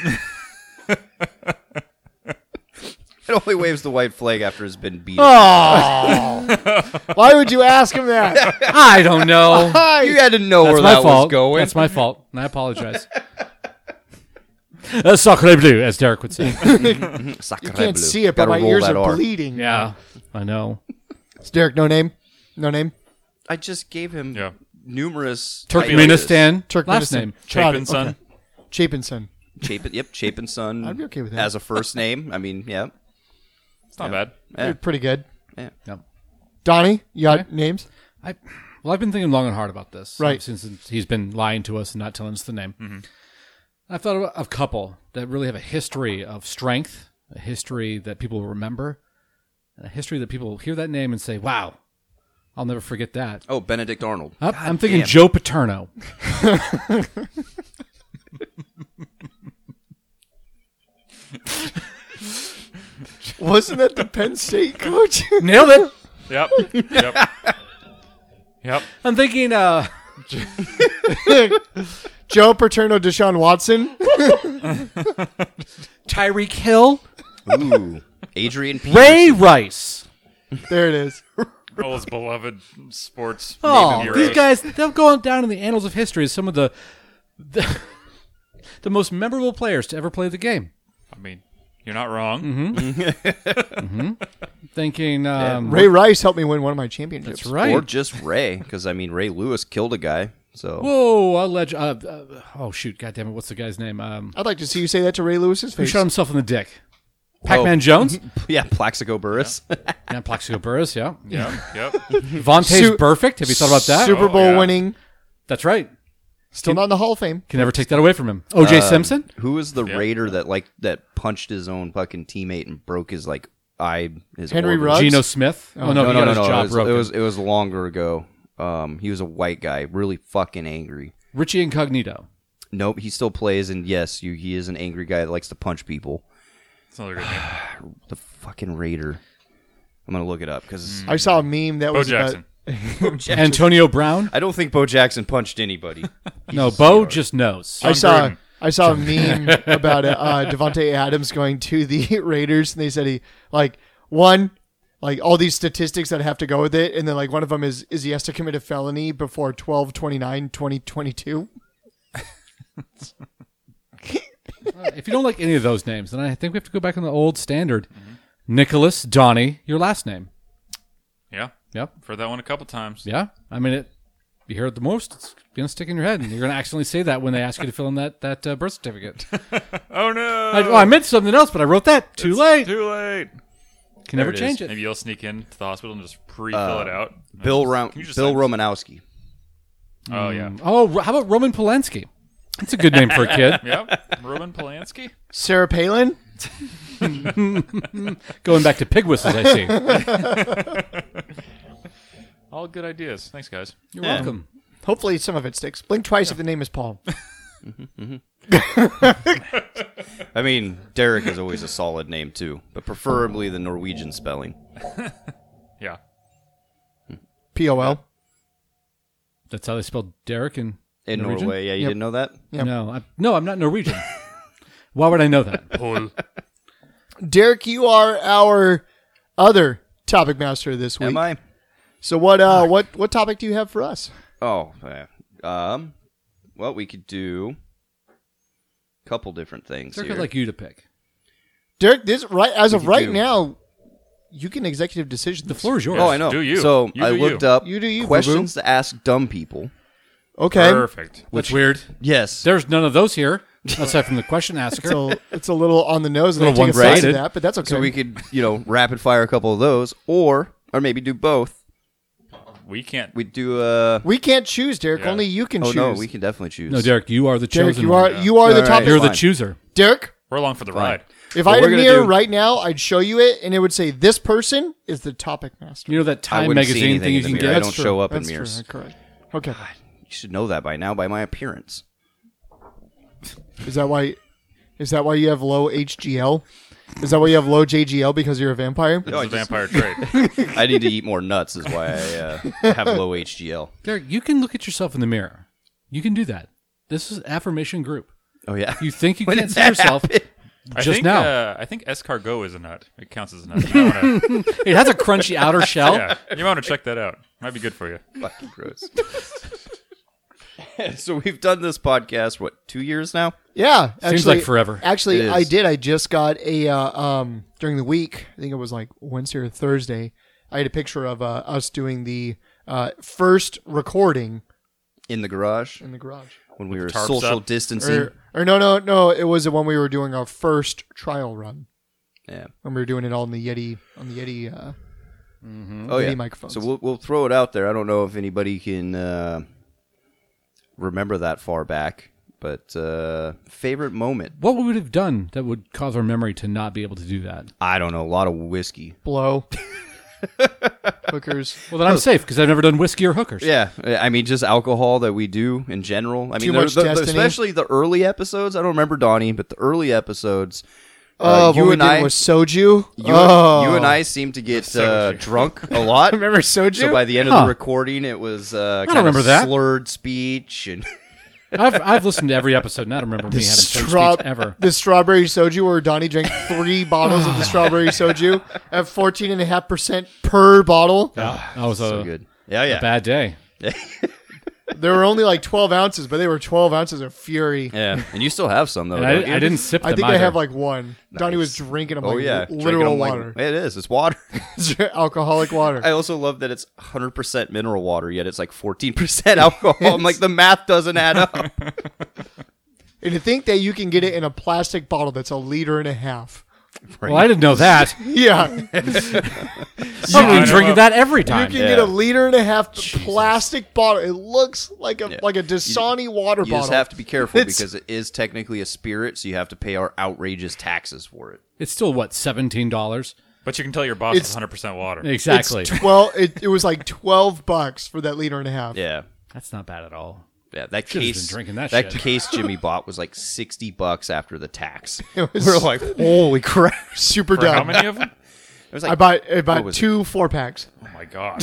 It only waves the white flag after it's been beaten. Oh, why would you ask him that? I don't know. You had to know That's where my that fault. was going. That's my fault, and I apologize. Uh, sacre bleu, as Derek would say. Sacre You can't bleu. see it, but Gotta my roll ears that are R. bleeding. Yeah, I know. It's Derek. No name. No name. I just gave him Yeah. numerous Turkmenistan. Turkmenistan. Last name. Chapin son. Okay. Chapinson. Chapin, yep, Chapin son. I'd be okay with that. As a first name. I mean, yeah. It's not bad. Yeah. Pretty good. Yep. Donnie, you got names? I, well, I've been thinking long and hard about this. Right. Since he's been lying to us and not telling us the name. Mm-hmm. I thought of a couple that really have a history of strength, a history that people will remember, and a history that people hear that name and say, wow, I'll never forget that. Oh, Benedict Arnold. Uh, I'm thinking damn. Joe Paterno. Wasn't that the Penn State coach? Nailed it. Yep. Yep. Yep. I'm thinking uh, Joe Paterno, Deshaun Watson. Tyreek Hill, Ooh. Adrian Peterson. Ray Rice. There it is. All his beloved sports Oh, heroes. these guys, they'll go down in the annals of history as some of the, the the most memorable players to ever play the game. I mean, You're not wrong. Mm-hmm. Thinking, um, Ray Rice helped me win one of my championships. that's right. Or just Ray, because I mean Ray Lewis killed a guy. So Whoa, a leg- uh, uh, oh shoot, goddamn it, what's the guy's name? Um, I'd like to see you say that to Ray Lewis's who face. shot himself in the dick? Pac-Man Oh. Jones? yeah, Plaxico Burris. Yeah, Plaxico Burris, yeah. Yep. Yep. Vontae's Su- perfect. Have you thought about that? Super Oh, Bowl yeah. winning, That's right. still not in the Hall of Fame. Can never take that away from him. O J Um, Simpson? Who was the Yeah. Raider that like that punched his own fucking teammate and broke his like eye? His Henry organ? Ruggs? Geno Smith? Oh, no, No, he no, got no, his no. job It was, broken. it was it was longer ago. Um, he was a white guy, really fucking angry. Richie Incognito. Nope, he still plays, and yes, you, he is an angry guy that likes to punch people. That's another good name. The fucking Raider. I'm gonna look it up because I saw a meme that Bo was Jackson. about. Antonio Brown? I don't think Bo Jackson punched anybody. No, Bo just knows. I John saw Gruden. I saw a meme about uh, Devontae Adams going to the Raiders, and they said he like one like all these statistics that have to go with it, and then like one of them is is he has to commit a felony before twelve twenty-nine twenty twenty-two. If you don't like any of those names, then I think we have to go back on the old standard. Nicholas, Donnie, your last name. Yeah. Yep. I've heard that one a couple times. Yeah. I mean, it. You hear it the most, it's going to stick in your head, and you're going to accidentally say that when they ask you to fill in that, that uh, birth certificate. Oh, no. I, oh, I meant something else, but I wrote that. Too late. Too late. Can There never it is. change it. Maybe you'll sneak into the hospital and just pre-fill Uh, it out. Bill Just- Rom- can you just Bill sign- Romanowski. Oh, yeah. Oh, Ro- how about Roman Polanski? That's a good name for a kid. Yep. Roman Polanski. Sarah Palin. Going back to pig whistles, I see. All good ideas. Thanks, guys. You're welcome. Hopefully some of it sticks. Blink twice if the name is Paul. I mean, Derek is always a solid name too, but preferably the Norwegian spelling. Yeah. P O L. That's how they spelled Derek in, In Norwegian? Norway, yeah, you Yep. didn't know that? Yep. No, I, no, I'm not Norwegian. Why would I know that? Paul. Derek, you are our other topic master this week. Am I? So what uh what what topic do you have for us? Oh, yeah. Um, well, we could do a couple different things Derek, here. I'd like you to pick. Derek, this right as of could right do- now, you can executive decision. The floor is yours. oh, I know. Do you. So You I do looked you. up You do you, questions to ask dumb people. Okay. Perfect. That's weird. Yes. There's none of those here, aside from the question asker. It's a, it's a little on the nose, and I Little take offense to one-sided. that, but that's okay. So we could, you know, rapid fire a couple of those, or or maybe do both. We can't. We do. Uh, We can't choose, Derek. Yeah. Only you can oh choose. no, we can definitely choose. No, Derek, you are the Derek, chosen you are one. you are the All right. topic. You're the Fine. chooser. Derek, We're along for the Fine. ride. if What I had we're a gonna mirror do- right now, I'd show you it, and it would say this person is the topic master. You know that I Time wouldn't see magazine anything thing you in the can mirror. get? I That's don't true. show up in That's mirrors. True. Correct. Okay. You should know that by now by my appearance. Is that why? Is that why you have low H G L? Is that why you have low J G L because you're a vampire? This I is a just- vampire trait. I need to eat more nuts, is why I uh, have low H G L. Derek, you can look at yourself in the mirror. You can do that. This is an affirmation group. Oh yeah. You think you When can't did see that yourself happen? I just think, now. Uh, I think escargot is a nut. It counts as a nut. You might want to. It has a crunchy outer shell. Yeah, you might want to check that out. Might be good for you. Fucking gross. So we've done this podcast what two years now? Yeah, actually, Seems like forever. Actually, It is. I did. I just got a uh, um during the week. I think it was like Wednesday or Thursday. I had a picture of uh, us doing the uh, first recording In the garage in the garage. when we were tarps social up? distancing. Or, or no, no, no. It was when we were doing our first trial run. yeah. When we were doing it all in the Yeti on the Yeti. Uh, Oh Yeti yeah. microphones. So we'll we'll throw it out there. I don't know if anybody can uh, remember that far back, but uh, favorite moment. What would we have done that would cause our memory to not be able to do that? I don't know. A lot of whiskey. blow. Hookers. Well, then I'm safe because I've never done whiskey or hookers. Yeah, I mean just alcohol that we do in general. I Too mean, much the, the, Destiny. especially the early episodes. I don't remember Donnie, but the early episodes. Oh, uh, you you we and did I, with soju. you, oh. you and I seem to get uh, Soju. drunk a lot. remember soju. So by the end of Huh. the recording, it was uh, kind remember of that. slurred speech and I've I've listened to every episode and I don't remember me having such Straw- speech ever. the strawberry soju where Donnie drank three bottles of the strawberry soju at fourteen and a half percent per bottle. Yeah, that was so a, good. Yeah, a yeah. bad day. They were only like twelve ounces, but they were twelve ounces of fury. Yeah, and you still have some though. And don't I, you? I didn't sip them I think either. I have like one. Donnie was Nice. drinking them Oh like yeah, l- Drinking literal them like- water. it is. It's water. Alcoholic water. I also love that it's one hundred percent mineral water, yet it's like fourteen percent alcohol. I'm like, the math doesn't add up. And to think that you can get it in a plastic bottle that's a liter and a half. Well, I didn't know that. Yeah. I've been drinking that every You time. can Yeah. get a liter and a half plastic bottle. It looks like a Yeah. like a Dasani water You bottle. just have to be careful It's- because it is technically a spirit, so you have to pay our outrageous taxes for it. It's still, what, seventeen dollars? But you can tell your boss It's- it's one hundred percent water. Exactly. It's twelve. It, it was like twelve bucks for that liter and a half. Yeah. That's not bad at all. Yeah, that Should've case, been drinking that that shit. case Jimmy bought was like sixty bucks after the tax. It was We're like, holy crap! super For dumb. how many of them? It was I like, bought I What bought was two four packs. Oh my god.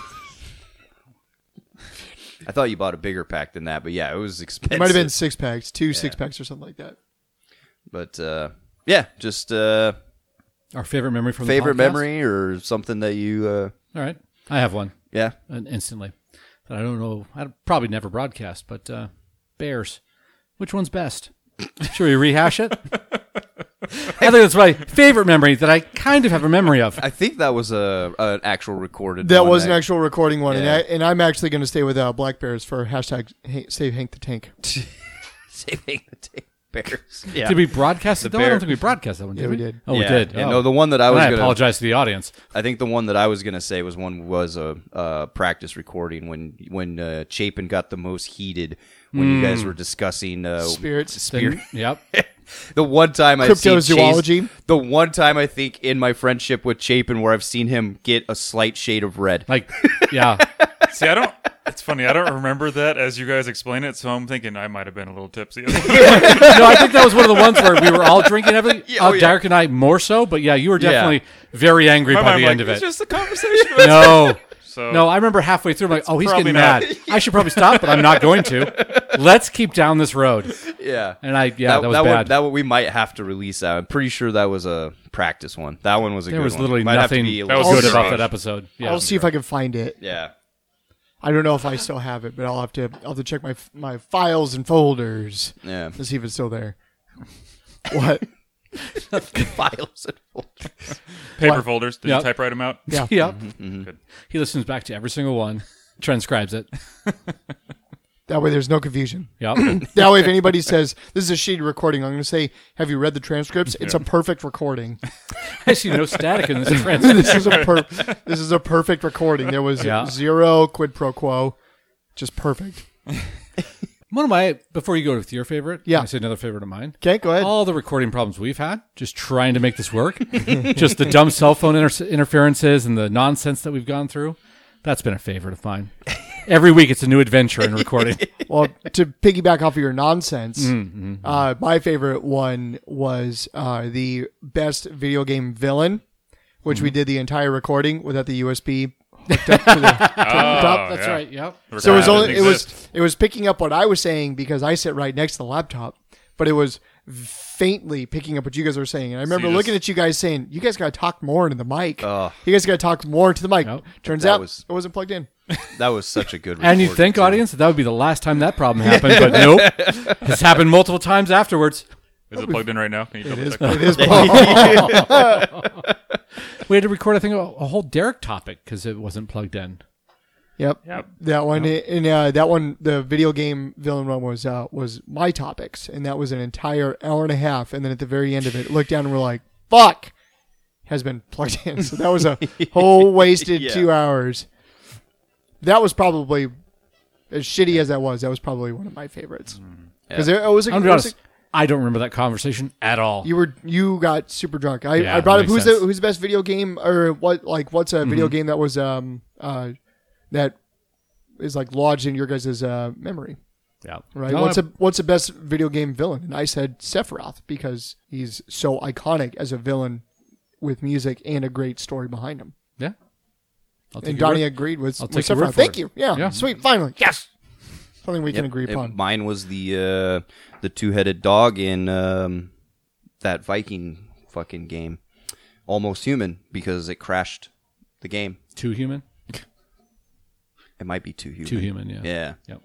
I thought you bought a bigger pack than that, but yeah, it was expensive. It might have been six packs, two six packs or something like that. But uh, yeah, just uh, Our favorite memory from favorite the podcast? memory or something that you, uh, All right. I have one. yeah. uh, instantly. That I don't know. I'd probably never broadcast, but uh, Bears. Which one's best? Should we rehash it? I think that's my favorite memory that I kind of have a memory of. I think that was a an actual recorded. That one was an actual recording one, and, Yeah. I, and I'm actually going to stay with uh, Black Bears for hashtag ha- Save Hank the Tank. saving the tape bears. Yeah, Did we broadcast it? The though? I Bear- don't think we broadcast that one, did Yeah, we did. Oh, we Yeah. did. Yeah, Oh. no, the one that I And was I gonna, apologize to the audience. I think the one that I was gonna say was one was a uh, practice recording when when uh, Chapin got the most heated when you guys were discussing uh, Spirits. Spirit. Yep. The one time I've seen Cryptozoology. Chase, the one time I think in my friendship with Chapin where I've seen him get a slight shade of red. Like, yeah. See, I don't. It's funny. I don't remember that as you guys explain it, so I'm thinking I might have been a little tipsy. No, I think that was one of the ones where we were all drinking everything. Yeah, uh, oh, yeah. Derek and I more so, but yeah, you were definitely very angry My by mind, the like, end of it's it. just a conversation. About No. So No, I remember halfway through, I'm like, oh, he's probably getting not. mad. I should probably stop, but I'm not going to. Let's keep down this road. Yeah. And I, yeah, that, was that bad. One, that one we might have to release that. I'm pretty sure that was a practice one. That one was a there good was one. literally Might have to nothing be a That little was good Also- about strange. that episode. Yeah. I'll see if I can find it. Yeah. I don't know if I still have it, but I'll have to I'll have to check my my files and folders Yeah. to see if it's still there. What? Files and folders. paper What? folders. Did Yep. you typewrite them out? Yeah. Yep. Good. He listens back to every single one, transcribes it. That way there's no confusion. Yep. That way if anybody says, this is a shitty recording, I'm going to say, have you read the transcripts? It's a perfect recording. I see no static in this transcript. this is a per- this is a perfect recording. There was Yeah. zero quid pro quo. Just perfect. One of my, before you go with your favorite, Yeah. can I say another favorite of mine. Okay, go ahead. All the recording problems we've had, just trying to make this work, just the dumb cell phone inter- interferences and the nonsense that we've gone through. That's been a favorite of mine. Every week, it's a new adventure in recording. Well, to piggyback off of your nonsense, Mm-hmm. uh, my favorite one was uh, the best video game villain, which Mm-hmm. we did the entire recording without the U S B hooked up to the, to the laptop. That's yeah. right. Yep. So it was That only didn't it was exist. it was picking up what I was saying because I sit right next to the laptop, but it was faintly picking up what you guys were saying. And I remember you looking just- at you guys saying, "You guys got to talk more into the mic. Ugh. You guys got to talk more into the mic." Nope. Turns That out was- it wasn't plugged in. That was such a good And you recording, think, too. audience, that that would be the last time that problem happened, but nope. It's happened multiple times afterwards. Is it plugged in right now? Can you It double is. check? It is. We had to record, I think, a, a whole Derek topic because it wasn't plugged in. Yep. Yep. That one, and uh, that one, the video game villain one was uh, was my topics, and that was an entire hour and a half. And then at the very end of it, looked down and we're like, "Fuck," has been plugged in. So that was a whole wasted Yeah. two hours. That was probably as shitty as that was. That was probably one of my favorites because it, it was. A, I'm it going to be was a- honest, I don't remember that conversation at all. you were you got super drunk. I, Yeah, I brought up makes who's sense. the who's the best video game or what like what's a video game that was um uh that is like lodged in your guys' uh memory. Yeah. Right. No, what's I- a what's the best video game villain? And I said Sephiroth because he's so iconic as a villain with music and a great story behind him. Yeah. I'll take And your Donnie word- agreed with, I'll with take your word Sephiroth. for Thank it. you. Yeah, Yeah. Sweet. Finally. Yes. Something we can Yep. agree It- upon. Mine was the uh, the two headed dog in um, that Viking fucking game, Almost Human, because it crashed the game. Too human? It might be too human. Too human, yeah. Yeah. Yep.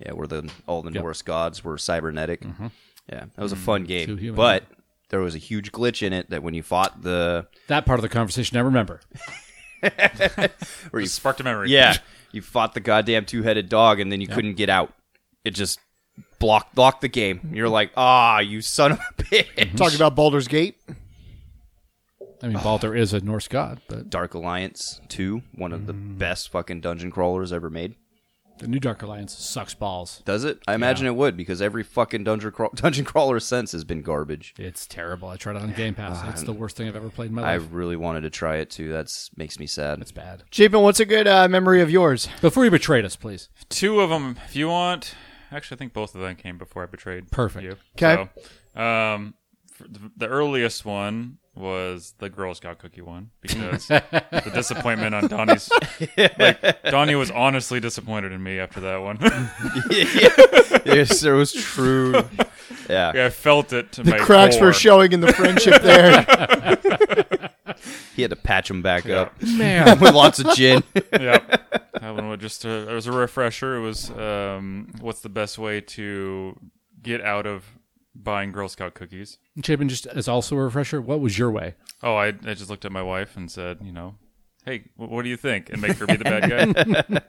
Yeah, where the all the Yep. Norse gods were cybernetic. Yeah, that was a fun Too game. human. But there was a huge glitch in it that when you fought the That part of the conversation I remember. where you Sparked a memory. yeah, you fought the goddamn two-headed dog and then you couldn't get out. It just blocked blocked the game. You're like, ah, you son of a bitch. Talking about Baldur's Gate. I mean, Baldur is a Norse god, but Dark Alliance two, one of the best fucking dungeon crawlers ever made. the new Dark Alliance sucks balls. Does it? I imagine it would because every fucking dungeon crawl- dungeon crawler since has been garbage. It's terrible. I tried it on Game Pass. It's the worst thing I've ever played in my I life. really wanted to try it too. That's makes me sad. It's bad. Chapin, what's a good uh, memory of yours? Before you betrayed us, please. Two of them, if you want. Actually, I think both of them came before I betrayed Perfect. you. 'Kay. So, um, for the, the earliest one was the Girl Scout cookie one because the disappointment on Donnie's. Like, Donnie was honestly disappointed in me after that one. Yes, there was true. Yeah, Yeah, I felt it to The my cracks core. were showing in the friendship there. he had to patch him back up Man. with lots of gin. Yep. That one was just a, it was a refresher. It was um, what's the best way to get out of buying Girl Scout cookies? Chapin, just as also a refresher, what was your way? Oh, I I just looked at my wife and said, you know, hey, wh- what do you think? And make her be the bad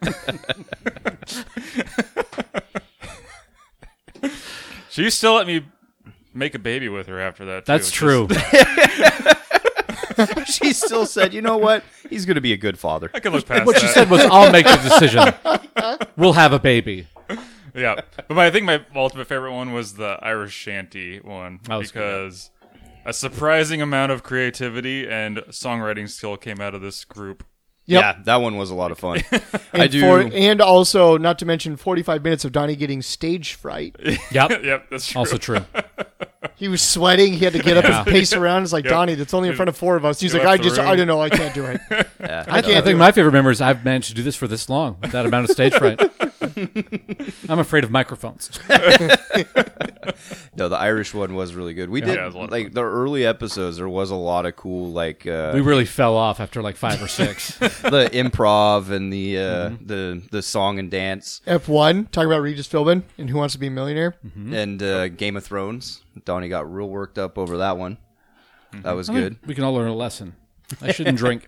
guy. She still let me make a baby with her after that. Too. That's It's true. just- She still said, "You know what? He's going to be a good father." I can look past What that. she said was, I'll make the decision. We'll have a baby. Yeah, but my, I think my ultimate favorite one was the Irish shanty one That was because a surprising amount of creativity and songwriting skill came out of this group. Yep. Yeah, that one was a lot of fun. And I do. For, and also, not to mention, forty-five minutes of Donnie getting stage fright. Yep. Yep, that's true. Also true. He was sweating. He had to get up Yeah. and pace around. It's like, Yep. Donnie, that's only in front of four of us. He's You like, left I the just, room. I don't know. I can't do it. yeah, I, I can't think do my favorite memory is I've managed to do this for this long with that amount of stage fright. I'm afraid of microphones. no, the Irish one was really good. We Yeah, did it was a lot of like the early episodes. There was a lot of cool like uh, We really fell off after like five or six. the improv and the uh, Mm-hmm. the the song and dance F one, talking about Regis Philbin and Who Wants to Be a Millionaire. Mm-hmm. and uh, Game of Thrones. Donnie got real worked up over that one. That was I think good. We can all learn a lesson. I shouldn't drink.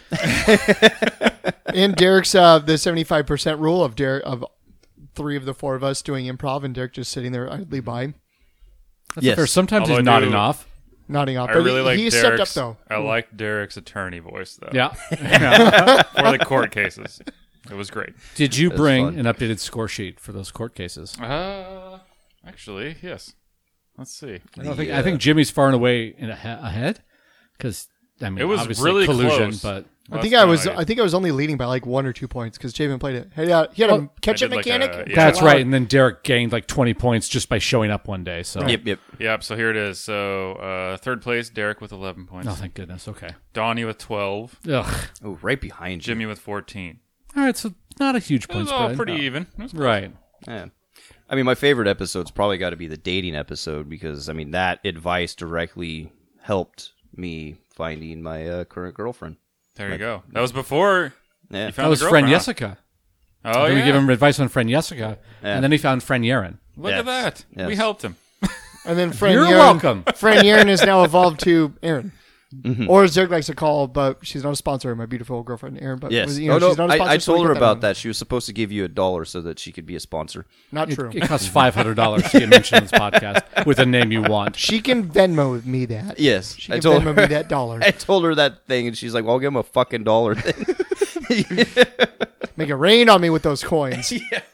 And Derek's uh, the seventy-five percent rule of Derek of three of the four of us doing improv, and Derek just sitting there idly by, That's Yes. fair. Sometimes Although he's I nodding do- off. nodding off. I But really he, like he stepped up Derek's. though. I like Derek's attorney voice though. Yeah. For the court cases, it was great. Did you was bring fun. an updated score sheet for those court cases? Uh, actually, yes. Let's see. I, don't think, The, I think Jimmy's far and away in a, ahead because I mean It was obviously really collusion, close. but Well, I think that's I kinda was like- I think I was only leading by like one or two points because Javen played it. He had, he had Well, a catch-up I did like mechanic. a- yeah. that's Wow. right. And then Derek gained like twenty points just by showing up one day. So Yep, yep. Yep. So here it is. So uh, third place, Derek with eleven points. oh thank goodness. Okay. Donnie with twelve. Ugh. Oh, right behind you. Jimmy with fourteen. All right. So not a huge It point was all spread. pretty No. even. It was close. Right. Yeah. I mean, my favorite episode's probably got to be the dating episode because I mean that advice directly helped me finding my uh, current girlfriend. There you go. That was before Yeah. you found That was the friend girlfriend, huh? Jessica. Oh then yeah. we give him advice on friend Jessica, Yeah. and then he found friend Yaren. Look Yes. at that. Yes. We helped him. And then Fran You're Yaren, welcome. Fran Yaren has now evolved to Aaron. Mm-hmm. Or as Derek likes to call, but she's not a sponsor, my beautiful girlfriend Aaron. But Yes. you know, oh no, she's not a sponsor, I, I so we told her kept about on. that. She was supposed to give you a dollar so that she could be a sponsor. Not It, true. it costs five hundred dollars to get mentioned in this podcast with a name you want. She can Venmo me that. Yes, She I can told Venmo her. me that dollar. I told her that thing, and she's like, "Well, I'll give him a fucking dollar." Make it rain on me with those coins.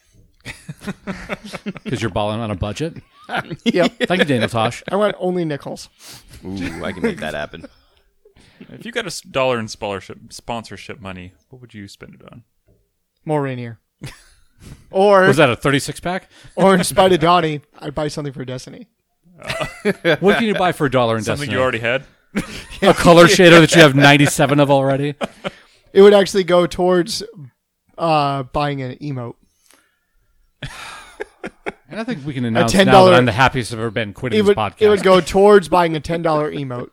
Because you're balling on a budget. Yep. Thank you, Daniel Tosh. I want only nickels. Ooh, I can make that happen. If you got a s- dollar in sponsorship sponsorship money, what would you spend it on? More Rainier. Or, Was that a thirty-six pack? or in spite of Donnie, I'd buy something for Destiny. What can you buy for a dollar in Something Destiny? you already had? A color shader that you have ninety-seven of already? It would actually go towards uh, buying an emote. And I think we can announce ten now dollar that I'm the happiest I've ever been quitting It this would, podcast. it would go towards buying a ten dollar emote.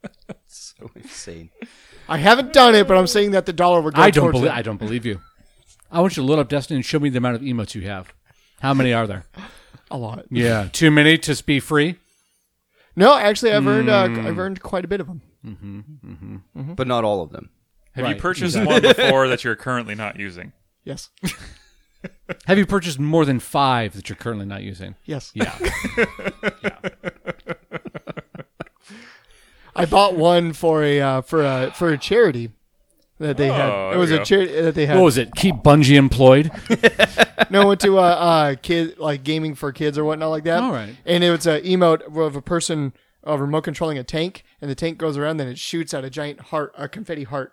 So insane. I haven't done it, but I'm saying that the dollar would go I don't towards believe. it. I don't believe you. I want you to load up Destiny and show me the amount of emotes you have. How many are there? A lot. Yeah, too many to be free. No, actually, I've earned uh, I've earned quite a bit of them. But not all of them. Have Right, you purchased one before that you're currently not using? Yes. Have you purchased more than five that you're currently not using? Yes. Yeah. I bought one for a uh, for a for a charity that they Oh, had. there It was we a go. charity that they had. What was it? Keep Bungie employed? No, I went to uh, uh kid like gaming for kids or whatnot like that. All right. And it was an emote of a person uh, remote controlling a tank, and the tank goes around, then it shoots out a giant heart, a confetti heart,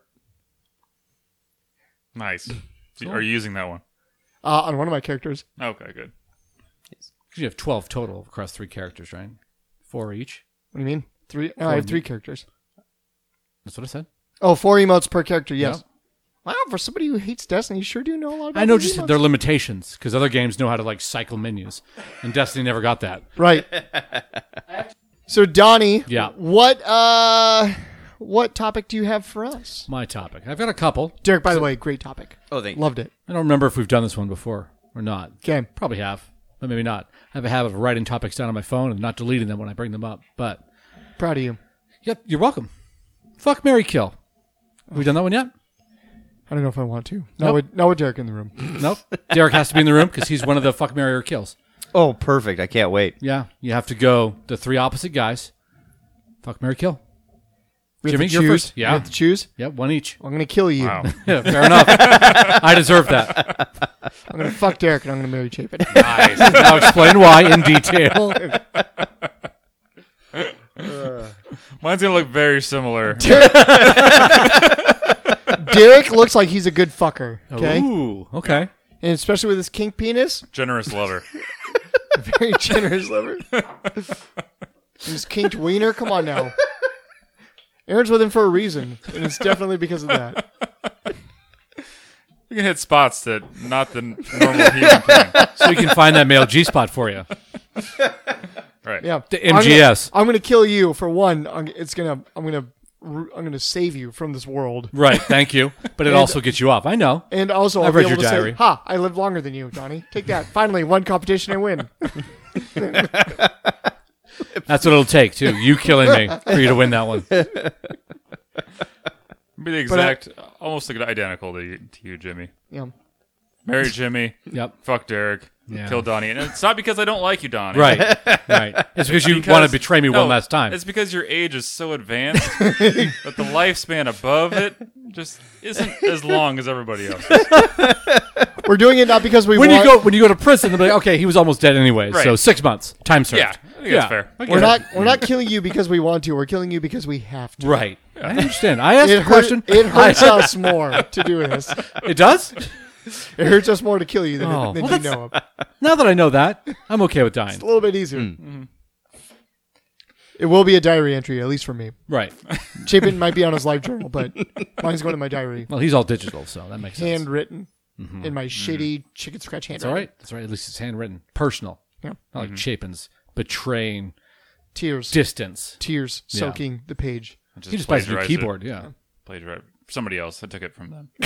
Nice. So Are you using that one? uh, on one of my characters. Okay, good. You have twelve total across three characters, right? Four each. What do you mean? Three? No, I have three characters. That's what I said. Oh, four emotes per character. Yes. Yep. Wow, for somebody who hates Destiny, you sure do know a lot about I know these just emotes. their limitations because other games know how to like cycle menus, and Destiny never got that. Right. So Donnie, Yeah. what uh what topic do you have for us? My topic. I've got a couple. Derek, by the way, great topic. Oh, thank you. Loved it. I don't remember if we've done this one before or not. Okay. Probably have, but maybe not. I have a habit of writing topics down on my phone and not deleting them when I bring them up. But Proud of you. yep, you're welcome. Fuck, marry, kill. Have we done that one yet? I don't know if I want to. Not Nope. with not with Derek in the room. Nope. Derek has to be in the room because he's one of the fuck, marry, or kills. Oh, perfect. I can't wait. Yeah, you have to go the three opposite guys. Fuck, marry, kill. We Jimmy, have to you're choose. first. We Yeah. have to choose. Yep, one each. I'm gonna kill you. Wow. Yeah, fair enough. I deserve that. I'm gonna fuck Derek and I'm gonna marry Chapin. Nice. Now explain why in detail. Mine's gonna look very similar. Derek looks like he's a good fucker. Okay, Ooh, okay. and especially with his kink penis, Generous lover. very generous lover. His kinked wiener. Come on now. Aaron's with him for a reason, and it's definitely because of that. You can hit spots that not the normal human can. So we can find that male G spot for you. Right. Yeah, The M G S. I'm gonna, I'm gonna kill you for one. I'm, it's gonna. I'm gonna. I'm gonna save you from this world, Right, thank you. But it And- also gets you off. I know. and also I'll I've be read able your to diary. say, "Ha! I lived longer than you, Donnie. Take that. Finally, one competition and win." That's what it'll take, too. You killing me for you to win that one. Be the But I- exact, almost identical to you, to you, Jimmy. Yeah. Marry Jimmy. Yep. Fuck Derek. Yeah. Kill Donnie. And it's not because I don't like you, Donnie. Right, right. It's because you Because- want to betray me no, one last time. It's because your age is so advanced that the lifespan above it just isn't as long as everybody else. We're doing it not because we When want. you go when you go to prison, they'll be like, okay, he was almost dead anyway, so Right. six months. Time served. Yeah, I think that's fair. I get We're it. not. We're not killing you because we want to. We're killing you because we have to. Right. I understand. I asked It, a hurt, question. it hurts us more to do this. It does? It hurts us more to kill you than, Oh, than well, you that's- know of. Now that I know that, I'm okay with dying. A little bit easier. Hmm. It will be a diary entry, at least for me. Right. Chapin might be on his live journal, but mine's going to my diary, Well, he's all digital, so that makes sense. handwritten in my shitty chicken scratch That's handwriting. all right. That's all right. At least it's handwritten. Personal. Yeah. Not like Chapin's betraying Tears, distance. tears Yeah. soaking the page. I just He just buys a new plagiarized it. keyboard, yeah. Plagiarized. Somebody else. I took it from them.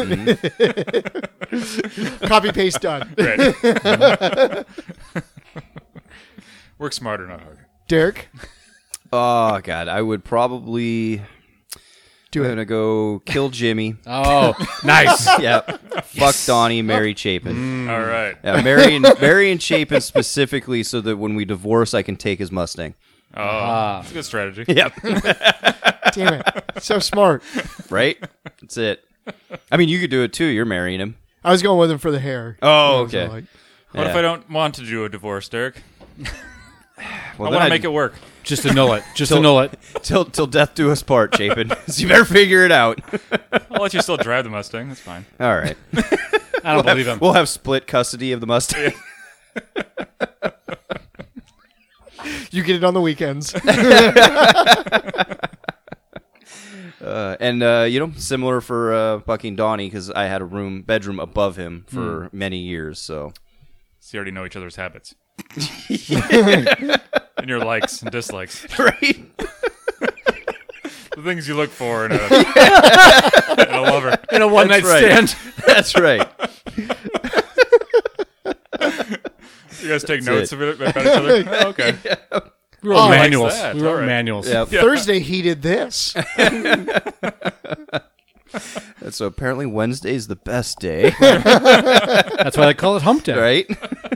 Copy paste done. Right. Work smarter, not harder. Derek, Oh God, I would probably. do I'm it. gonna go kill Jimmy. Oh, nice. Yep. Fuck Donnie, marry Chapin. All right. Yeah, marry and, marry and Chapin specifically so that when we divorce, I can take his Mustang. Oh, Ah. that's a good strategy. Yep. Damn it. So smart. Right? That's it. I mean, you could do it too. You're marrying him. I was going with him for the hair. Oh, So, okay. like, What if Yeah. I don't want to do a divorce, Derek? Well, I then want to I'd- make it work. Just annul it. Just annul it. till till death do us part, Chapin. So you better figure it out. I'll let you still drive the Mustang. That's fine. All right. I don't believe him. We'll have split custody of the Mustang. you get it on the weekends. Uh, and uh, you know, similar for uh, fucking Donnie because I had a room bedroom above him for many years. So So you already know each other's habits. And your likes and dislikes. right. The things you look for in a, in a lover. In a one night That's right. stand. That's right. take That's notes it. of it about each other. Oh, okay. We wrote Oh, likes manuals. that. We wrote All right. manuals. Yep. Thursday he did this. So apparently Wednesday's the best day, That's why they call it hump day. right?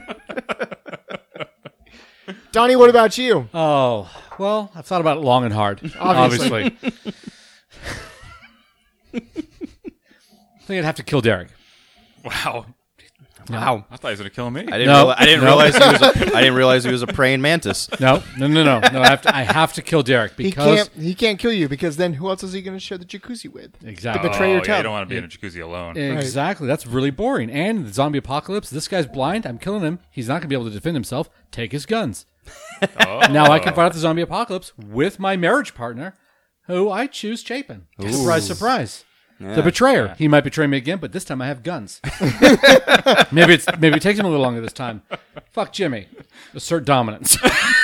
Donnie, what about you? Oh, well, I've thought about it long and hard. Obviously. Obviously. I think I'd have to kill Derek. Wow. Wow. I thought he was gonna kill me. I didn't. No. reali- I didn't No. realize he was. A, I didn't realize he was a praying mantis. No, no, no, no, no. I have to. I have to kill Derek He because can't. He can't kill you because then who else is he going to share the jacuzzi with? exactly, The betrayer oh, yeah, town. you don't want to be in a jacuzzi alone. exactly. That's really boring. And the zombie apocalypse. This guy's blind. I'm killing him. He's not going to be able to defend himself. Take his guns. Oh. Now I can fight out the zombie apocalypse with my marriage partner, who I choose Chapin. Surprise, surprise. The betrayer. He might betray me again, but this time I have guns. maybe it's maybe it takes him a little longer this time. Fuck Jimmy. Assert dominance.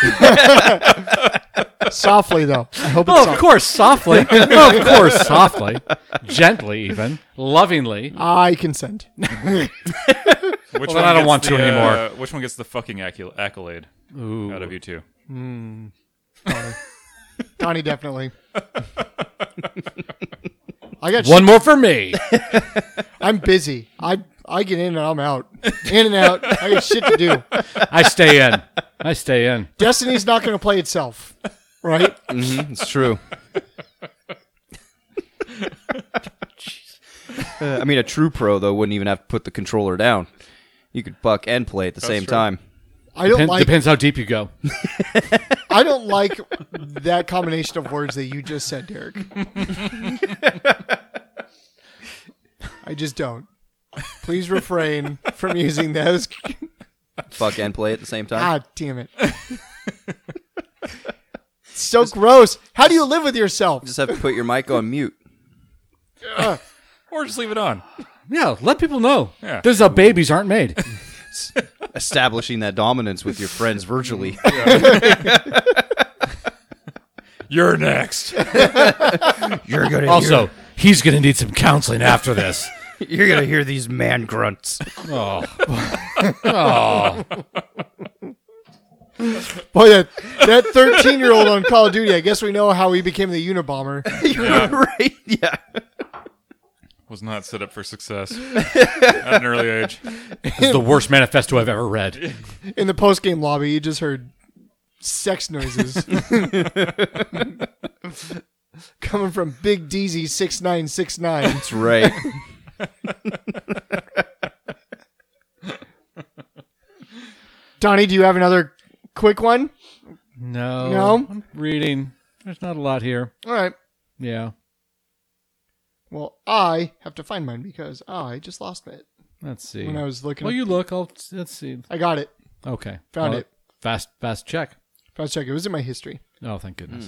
Softly though. I hope it's Oh, of soft. course, softly. Oh, of course, softly. Gently, even. Lovingly. I consent. Which Well, one then I don't gets want to the, anymore. Uh, which one gets the fucking accul- accolade out of you two? Donnie definitely. I got. One more for me. I'm busy. I I get in and I'm out. In and out. I got shit to do. I stay in. I stay in. Destiny's not going to play itself, right? Mm-hmm, it's true. Uh, I mean, a true pro though wouldn't even have to put the controller down. You could buck and play at the same true. time. I don't Depend- like. depends how deep you go. I don't like that combination of words that you just said, Derek. I just don't. Please refrain from using those. Buck and play at the same time. God damn it. So gross. How do you live with yourself? Just have to put your mic on mute. Or just leave it on. Yeah, let people know. Yeah. This is how babies aren't made. Establishing that dominance with your friends virtually. You're next. You're gonna Also, he's going to need some counseling after this. hear, you're gonna hear these man grunts. Oh. Oh. Boy, that that thirteen-year-old on Call of Duty, I guess we know how he became the Unabomber. Right? Yeah. Was not set up for success at an early age. This is the worst manifesto I've ever read. In the post-game lobby, you just heard sex noises. Coming from Big Deezy six nine six nine. That's right. Donnie, do you have another quick one? No. No? I'm reading. There's not a lot here. All right. Yeah. Well, I have to find mine because I just lost it Let's see. when I was looking. Well, up- you look. I'll, let's see. I got it. Okay. Found Well, it. Fast, fast check. Fast check. It was in my history. Oh, thank goodness.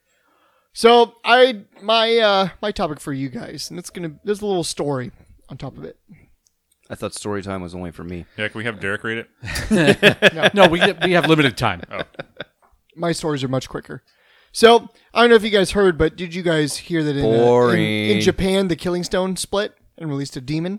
So I my uh my topic for you guys, and it's gonna there's a little story on top of it. I thought story time was only for me. Yeah, can we have Derek read it? No, we we have limited time. My stories are much quicker. So I don't know if you guys heard, but did you guys hear that in, uh, in, Boring. in Japan the Killing Stone split and released a demon?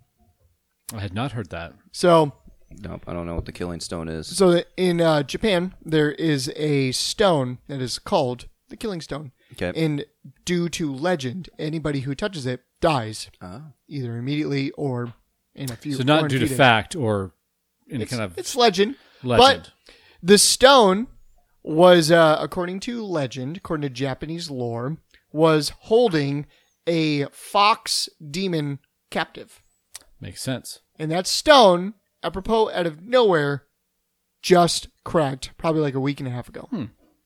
I had not heard that. So Nope, I don't know what the Killing Stone is. so that in uh, Japan there is a stone that is called the Killing Stone, Okay. and due to legend, anybody who touches it dies Oh. either immediately or in a few. So or not in due a to few days. fact or any It's, kind of it's legend. legend. But the stone was, uh, according to legend, according to Japanese lore, was holding a fox demon captive. Makes sense. And that stone, apropos out of nowhere, just cracked probably like a week and a half ago.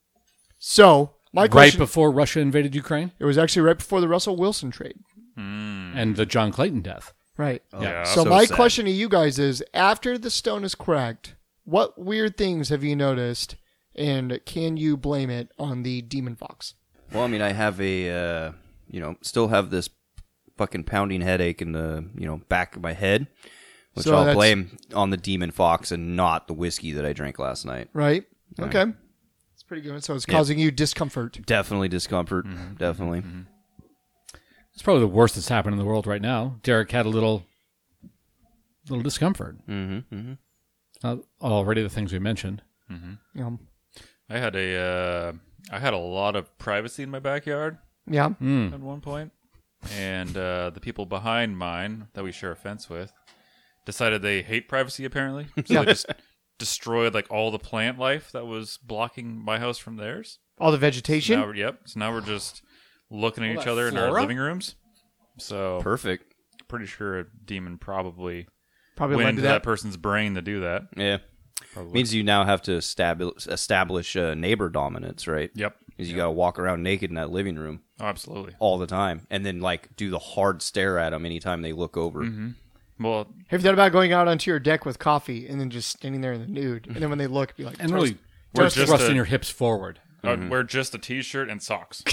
So, my Right question, before Russia invaded Ukraine it was actually right before the Russell Wilson trade. and the John Clayton death. Right. Yeah. So, so my sad. question to you guys is, after the stone is cracked, what weird things have you noticed, and can you blame it on the demon fox? Well, I mean, I have a, uh, you know, still have this fucking pounding headache in the, you know, back of my head, which So I'll that's- blame on the demon fox and not the whiskey that I drank last night. Right? Okay. It's pretty good. So, it's causing you discomfort. Definitely discomfort. Definitely. It's probably the worst that's happened in the world right now. Derek had a little little discomfort. Mm-hmm, mm-hmm. Not already the things we mentioned. Yeah. I had a uh, I had a lot of privacy in my backyard Yeah. Hmm. at one point, and uh, the people behind mine that we share a fence with decided they hate privacy. Apparently, so they just destroyed like all the plant life that was blocking my house from theirs. All the So vegetation. now we're, yep. So now we're just looking at All each that other in our flora? living rooms. So Perfect. pretty sure a demon probably Probably went led into to that. that. person's brain to do that. Yeah. Probably. Means you now have to establish establish uh, neighbor dominance, right? Yep. Because you got to walk around naked in that living room Oh, absolutely. all the time, and then like do the hard stare at them anytime they look over. Well, Have you thought about going out onto your deck with coffee and then just standing there in the nude, and then when they look, be like, And really We're just just thrusting a- your hips forward. I would wear just a t-shirt and socks.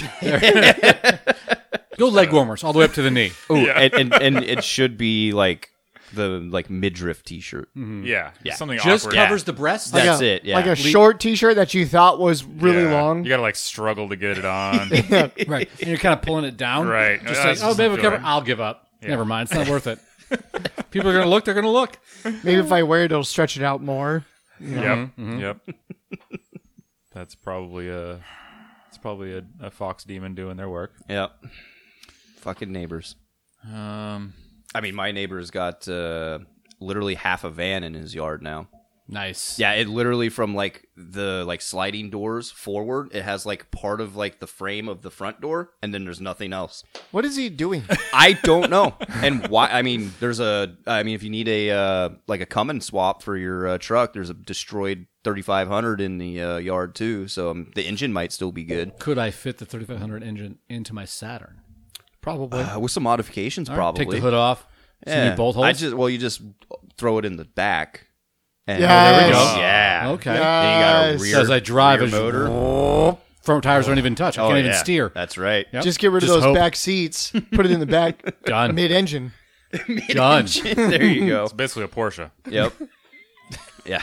Go leg warmers all the way up to the knee. Ooh, Yeah. and, and and it should be like the like midriff T-shirt. Yeah. Yeah. Something Just awkward. covers the breast. like That's a, it, yeah. like a Le- short T-shirt that you thought was really Yeah. long. You gotta like struggle to get it on. Right. And you're kind of pulling it down. Right. Just That's like, oh, just baby, a cover. feeling. I'll give up. Yeah. Never mind. It's not worth it. People are going to look. They're going to look. Maybe if I wear it, it'll stretch it out more. Yep. Yep. That's probably a. It's probably a, a fox demon doing their work. Yep. Fucking neighbors. Um. I mean, my neighbor's got uh, literally half a van in his yard now. Nice. Yeah, it literally from like the like sliding doors forward, it has like part of like the frame of the front door, and then there's nothing else. What is he doing? I don't know, and why? I mean, there's a. I mean, if you need a uh, like a Cummins swap for your uh, truck, there's a destroyed thirty-five hundred in the uh, yard too. So um, the engine might still be good Could I fit the thirty-five hundred engine into my Saturn? Probably. uh, with some modifications. All right, Probably Take the hood off. See any bolt holes? I just well, you just throw it in the back. And Yes. there we go. Yeah. Okay. Then you got a Yes. rear, As I drive, rear as motor. front tires don't even touch. I Oh, can't even yeah. steer. That's right. Yep. Just get rid Just of those hope. back seats. Put it in the back. Done. Mid-engine. Done. There you go. It's basically a Porsche. Yep. Yeah.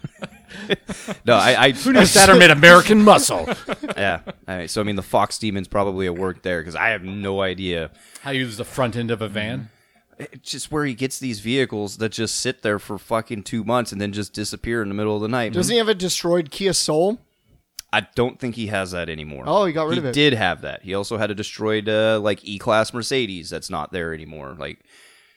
No, I, I Who knew Saturn made American muscle? yeah. All right, so I mean, the Fox Demon's probably at work there because I have no idea. How you use the front end of a van? It's just where he gets these vehicles that just sit there for fucking two months and then just disappear in the middle of the night. Doesn't he have a destroyed Kia Soul? I don't think he has that anymore. Oh, he got rid he of it. did have that. He also had a destroyed uh, like E-Class Mercedes that's not there anymore. Like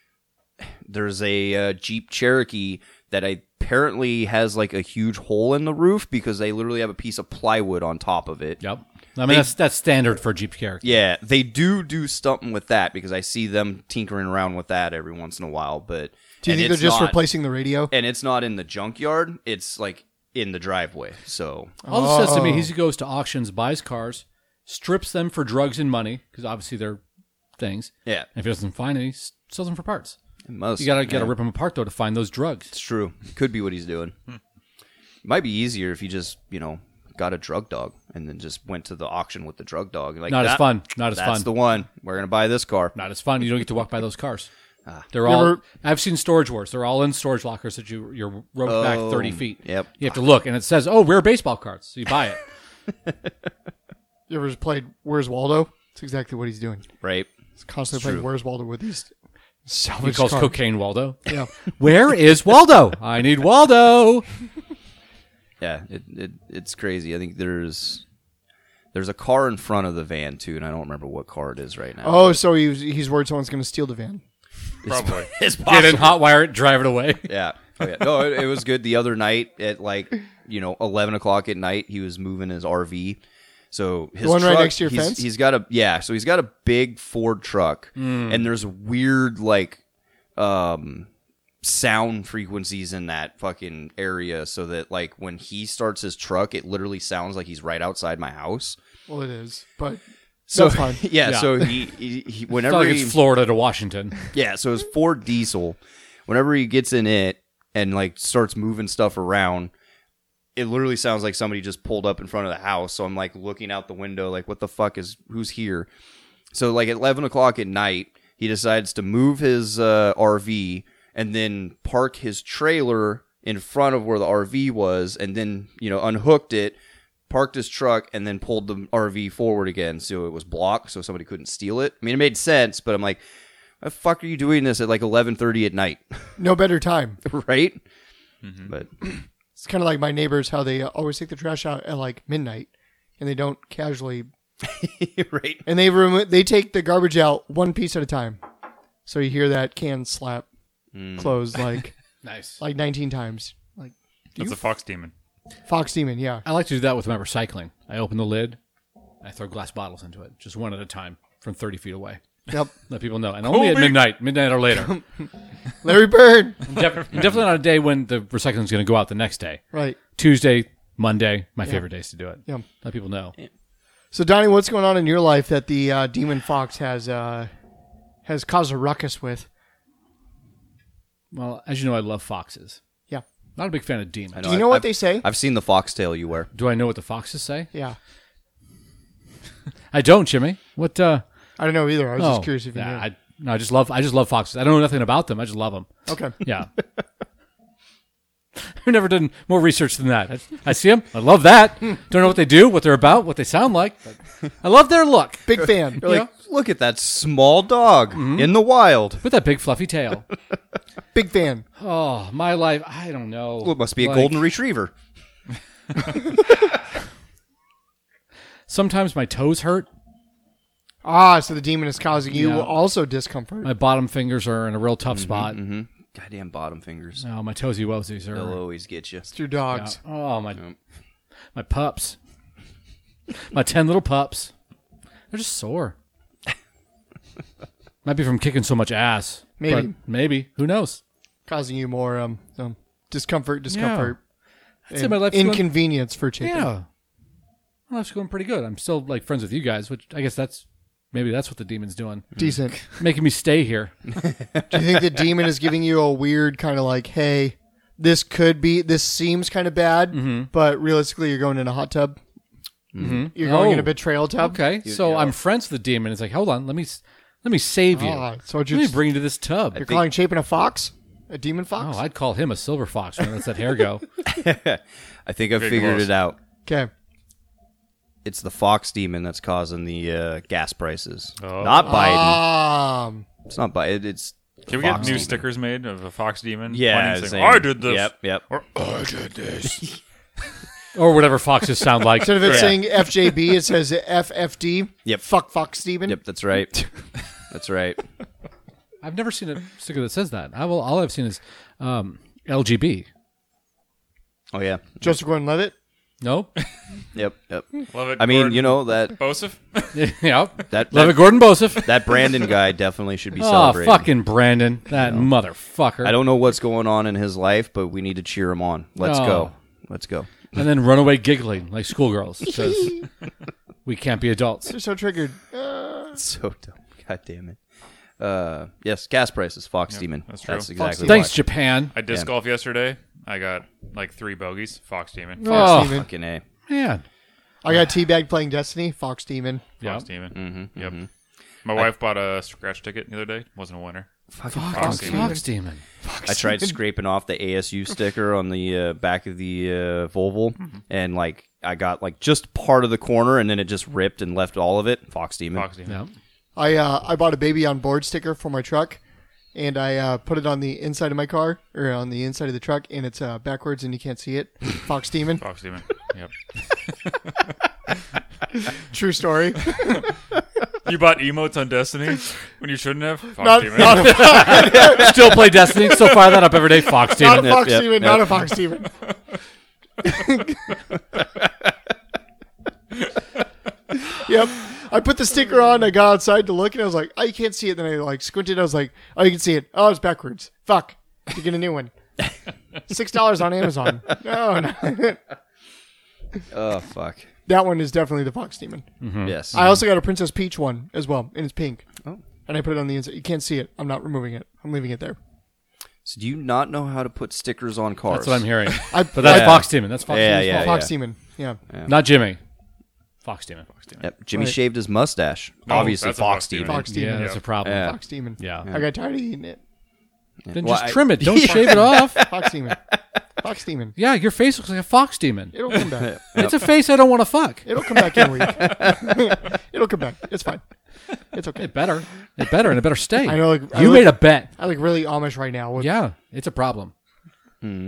there's a uh, Jeep Cherokee that I apparently has like a huge hole in the roof because they literally have a piece of plywood on top of it. Yep. I mean, that's that's standard for a Jeep character. Yeah, they do do something with that because I see them tinkering around with that every once in a while. But Do you and think they're it's just not- replacing the radio? And it's not in the junkyard; it's like in the driveway. So All this says to me, Oh. he goes to auctions, buys cars, strips them for drugs and money, because obviously they're things. yeah, And if he doesn't find any, he s- sells them for parts. it must. You gotta gotta yeah. rip them apart though to find those drugs. It's true. Could be what he's doing. It might be easier if he just you know got a drug dog and then just went to the auction with the drug dog. Like Not as that- fun. Not as That's fun. the one. We're gonna buy this car. Not as fun. You don't get to walk by those cars. Ah. They're You all. ever- I've seen Storage Wars. They're all in storage lockers that you you're roped back Oh, thirty feet. yep. You have to look, and it says, "Oh, rare baseball cards." So you buy it. You ever just played Where's Waldo? That's exactly what he's doing. Right. He's constantly true. playing Where's Waldo with these He salvage calls cars. cocaine Waldo. Yeah. Where is Waldo? I need Waldo. Yeah, it, it it's crazy. I think there's there's a car in front of the van too, and I don't remember what car it is right now. Oh, so he's he's worried someone's going to steal the van. Probably. It's Get in, possible. hotwire it, drive it away. Yeah. Oh, yeah. No, it, it was good the other night at like you know eleven o'clock at night. He was moving his R V. So his The one right truck, next to your he's, fence? He's got a yeah. So he's got a big Ford truck, Hmm. and there's weird like um sound frequencies in that fucking area. So that like when he starts his truck, it literally sounds like he's right outside my house. Well, it is, but So that's fine. yeah, Yeah. So he, he, he It's whenever not like he, it's Florida to Washington. yeah, so his Ford diesel, whenever he gets in it and like starts moving stuff around, it literally sounds like somebody just pulled up in front of the house. So I'm like looking out the window, like, what the fuck is who's here? So like at eleven o'clock at night, he decides to move his uh, R V and then park his trailer in front of where the R V was, and then you know unhooked it, parked his truck, and then pulled the R V forward again, so it was blocked, so somebody couldn't steal it. I mean, it made sense, but I'm like, why the fuck are you doing this at like eleven thirty at night, No better time. right? But It's kind of like my neighbors, how they uh, always take the trash out at like midnight, and they don't casually. right. And they remo- they take the garbage out one piece at a time, so you hear that can slap closed like Nice. like nineteen times. Like That's a fox demon. Fox Demon, yeah. I like to do that with my recycling. I open the lid, I throw glass bottles into it, just one at a time from thirty feet away. Yep. Let people know. And only at midnight, midnight or later. Larry Bird. Def- definitely on a day when the recycling is going to go out the next day. Right. Tuesday, Monday, my favorite days to do it. Yeah. Let people know. So Donnie, what's going on in your life that the uh, demon fox has uh, has caused a ruckus with? Well, as you know, I love foxes. Yeah. Not a big fan of demons. Do you know what they say? I've seen the foxtail you wear. Do I know what the foxes say? Yeah. I don't, Jimmy. What? uh I don't know either. I was oh, just curious if you yeah, knew. I, no, I just love. I just love foxes. I don't know nothing about them. I just love them. Okay. Yeah. I've never done more research than that. I, I see them. I love that. Don't know what they do, what they're about, what they sound like. But I love their look. Big fan. You're like, look at that small dog in the wild. With that big fluffy tail. Big fan. Oh, my life. I don't know. Well, it must be a Like, golden retriever. Sometimes my toes hurt. Ah, so the demon is causing you Yeah. also discomfort. My bottom fingers are in a real tough spot. Mm-hmm. Goddamn bottom fingers. Oh, my toesy woesies They'll are. always get you. It's your dogs. Yeah. Oh, my, my pups. My ten little pups. They're just sore. Might be from kicking so much ass. Maybe. But maybe. Who knows? Causing you more um, um discomfort, discomfort, I'd say and my life's going- inconvenience for chicken. Yeah. My life's going pretty good. I'm still like friends with you guys, which I guess that's maybe that's what the demon's doing. Decent. Making me stay here. Do you think the demon is giving you a weird kind of like, hey, this could be, this seems kind of bad, Mm-hmm. but realistically you're going in a hot tub? Mm-hmm. You're going in a Oh. betrayal tub? Okay. So I'm friends with the demon. It's like, hold on, let me s- let me save you. Ah, so what let you're, me bring you to this tub. you're calling Chapin a fox? A demon fox? Oh, I'd call him a silver fox when he lets that hair go. I think I've Very figured close. it out. Okay. It's the fox demon that's causing the uh, gas prices. Oh. Not Biden. Um, It's not Biden. It's Can we Fox get new demon. stickers made of a fox demon? Yeah, Pointing, saying, same. I did this. Yep, yep. Or I did this. Or whatever foxes sound like. instead of it Yeah. saying F J B, it says F F D. Yep. Fuck fox demon. Yep, that's right. That's right. I've never seen a sticker that says that. I will, all I've seen is um, L G B. Oh yeah. Joseph Gordon-Levitt. No? Yep, yep. Love it. I mean, Gordon you know that Bosef. Yep. that Love that, it, Gordon Bosef. that Brandon guy definitely should be Oh, celebrated. fucking Brandon. That motherfucker. I don't know what's going on in his life, but we need to cheer him on. Let's Oh. go. Let's go. And then run away giggling like schoolgirls because we can't be adults. They're so triggered. Uh, So dumb. God damn it. Uh, yes, gas prices, Fox Demon. that's true. That's Fox exactly Demon. Thanks, Japan. I disc Yeah. golf yesterday. I got like three bogeys. Fox demon. Oh, why. Demon. Fucking A. man. I got teabagged playing Destiny. Fox demon. Yeah. Fox demon. Mm-hmm, Yep. My wife bought a scratch ticket the other day. Wasn't a winner. Fucking Fucking Fox Demon. Demon. Fox Demon. I tried scraping off the A S U sticker on the uh, back of the uh, Volvo, and like I got like just part of the corner, and then it just ripped and left all of it. Fox Demon. Fox demon. Yeah. I uh, I bought a baby on board sticker for my truck, and I uh, put it on the inside of my car or on the inside of the truck, and it's uh, backwards and you can't see it. Fox demon. Fox demon. Yep. True story. You bought emotes on Destiny when you shouldn't have. Fox not, demon. not, a, Still play Destiny. Still fire that up every day. Fox not Demon. a fox yep, demon. yep. Not a fox demon. Yep. I put the sticker on. I got outside to look, and I was like, "Oh, you can't see it." Then I like squinted. I was like, "Oh, you can see it. Oh, it's backwards. Fuck. You get a new one. Six dollars on Amazon. No, no. Oh fuck. That one is definitely the Fox Demon. Yes. I also got a Princess Peach one as well, and it's pink. Oh. And I put it on the inside. You can't see it. I'm not removing it. I'm leaving it there. So do you not know how to put stickers on cars? That's what I'm hearing. I, But that's Yeah. Fox Demon. That's Fox Yeah, Demon's yeah, fault. Fox Demon. Yeah. Not Jimmy. Fox Demon. Fox Demon. Yep. Jimmy Right. shaved his mustache. No, Obviously, that's a Fox Fox Demon. Demon. Fox Demon. Yeah, that's a problem. Yeah. Fox Demon. Yeah. I got tired of eating it. Then Well, just I- trim it. Don't shave it off. Fox Demon. Fox Demon. Yeah, your face looks like a Fox Demon. It'll come back. It's a face I don't want to fuck. It'll come back in a week. It'll come back. It's fine. It's okay. It better. It better, and it better stay. I know, like, I you look- made a bet. I look really Amish right now. With, Yeah, it's a problem. Mm-hmm.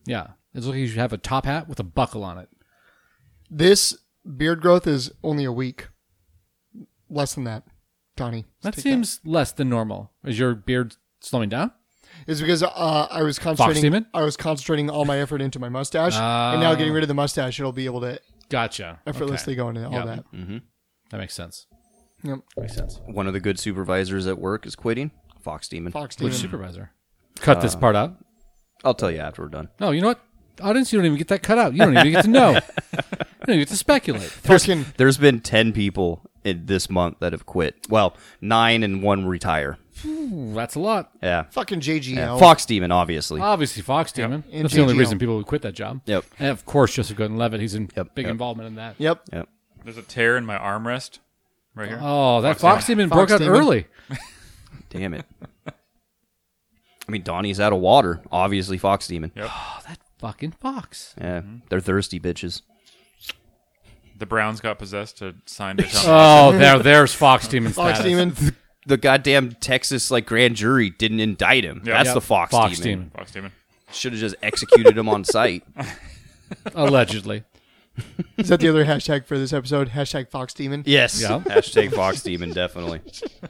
Yeah. It's like you should have a top hat with a buckle on it. This beard growth is only a week. Less than that, Donnie. That take seems less than normal. Is your beard slowing down? It's because uh, I was concentrating. demon? I was concentrating all my effort into my mustache, and now getting rid of the mustache, it'll be able to Gotcha. effortlessly Okay. go into all Yep. that. That makes sense. Yep. Makes sense. One of the good supervisors at work is quitting. Fox Demon. Fox Which Demon. supervisor? Cut this part out. I'll tell you after we're done. No, you know what? Audience, you don't even get that cut out. You don't even get to know. You don't even get to speculate. Fucking There's been ten people in this month that have quit. Well, nine and one retire. Ooh, that's a lot. Yeah. fucking J G L. yeah. Fox Demon, obviously. Obviously, Fox Demon. And That's the only J G L. reason people would quit that job. Yep. And of course, Joseph Gordon-Levitt. He's in Yep. big Yep. involvement in that. Yep. Yep. There's a tear in my armrest right here. Oh, that Fox Fox Demon Fox broke out Demon. early. Damn it. I mean, Donnie's out of water. Obviously, Fox Demon. Yep. Oh, that fucking Fox. Yeah. They're thirsty bitches. The Browns got possessed to sign Deshaun. Oh, there, there's Fox Demon Fox status. Demon. The goddamn Texas like grand jury didn't indict him. Yep. That's Yep. the Fox, Fox Demon. Demon. Fox Demon. Should have just executed him on site. Allegedly. Is that the other hashtag for this episode? Hashtag Fox Demon. Yes. Yeah. Hashtag Fox Demon, definitely.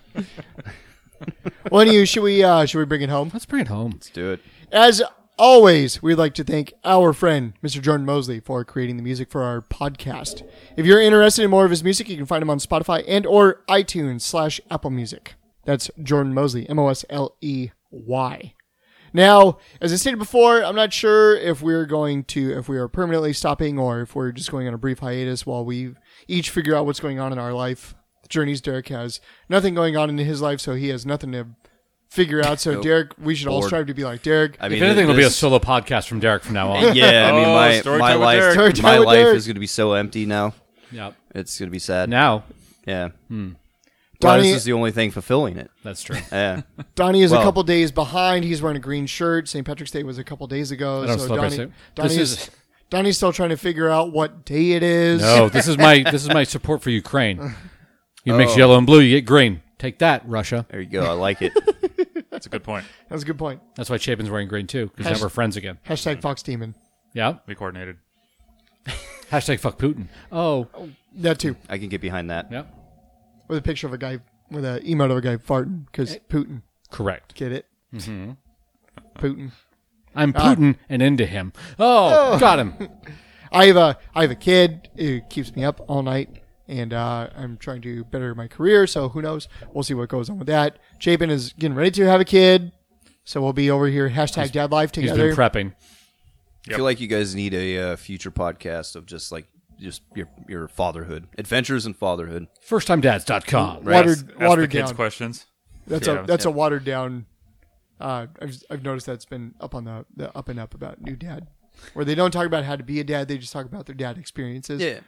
Well, anyway, should we uh, should we bring it home? Let's bring it home. Let's do it. As always, we'd like to thank our friend, Mister Jordan Mosley, for creating the music for our podcast. If you're interested in more of his music, you can find him on Spotify and or iTunes slash Apple Music. That's Jordan Mosley, M O S L E Y. Now, as I stated before, I'm not sure if we're going to, if we are permanently stopping or if we're just going on a brief hiatus while we each figure out what's going on in our life. The journeys Derek has nothing going on in his life, so he has nothing to figure out. So, Nope. Derek, we should all Bored. strive to be like Derek. I If mean, anything, it'll be a this- solo podcast from Derek from now on. Yeah, I mean, Oh, my story my time with life, Derek. Story time my with life Derek. is going to be so empty now. Yep. It's going to be sad. Now, Yeah. Donnie- Well, this is the only thing fulfilling it. that's true. Yeah. Donnie is Well- a couple days behind. He's wearing a green shirt. Saint Patrick's Day was a couple days ago. I don't so celebrate Donnie, Saint- Donnie's, This is- Donnie's still trying to figure out what day it is. No, this is my this is my support for Ukraine. You mix Oh. yellow and blue, you get green. Take that, Russia. There you go. I like it. That's a good point. That's a good point. That's why Chapin's wearing green too, because now Hasht- we're friends again. Hashtag Fox Demon. Yeah. We coordinated. Hashtag fuck Putin. Oh, That too. I can get behind that. yeah. With a picture of a guy, with an emote of a guy farting because Putin. Correct. Get it? Mm-hmm. Putin. I'm Putin and into him. Oh, got him. I have a I have a kid who keeps me up all night, and uh, I'm trying to better my career. So who knows? We'll see what goes on with that. Chapin is getting ready to have a kid, so we'll be over here hashtag Dad Life He's together. been prepping. I feel like you guys need a uh, future podcast of just like just your your fatherhood, adventures in fatherhood. first time dads dot com. Right. Watered- ask, ask watered the kids down. questions. That's Yeah. a that's a watered down. Uh, I've I've noticed that's been up on the, the up and up about new dad, where they don't talk about how to be a dad; they just talk about their dad experiences. Yeah.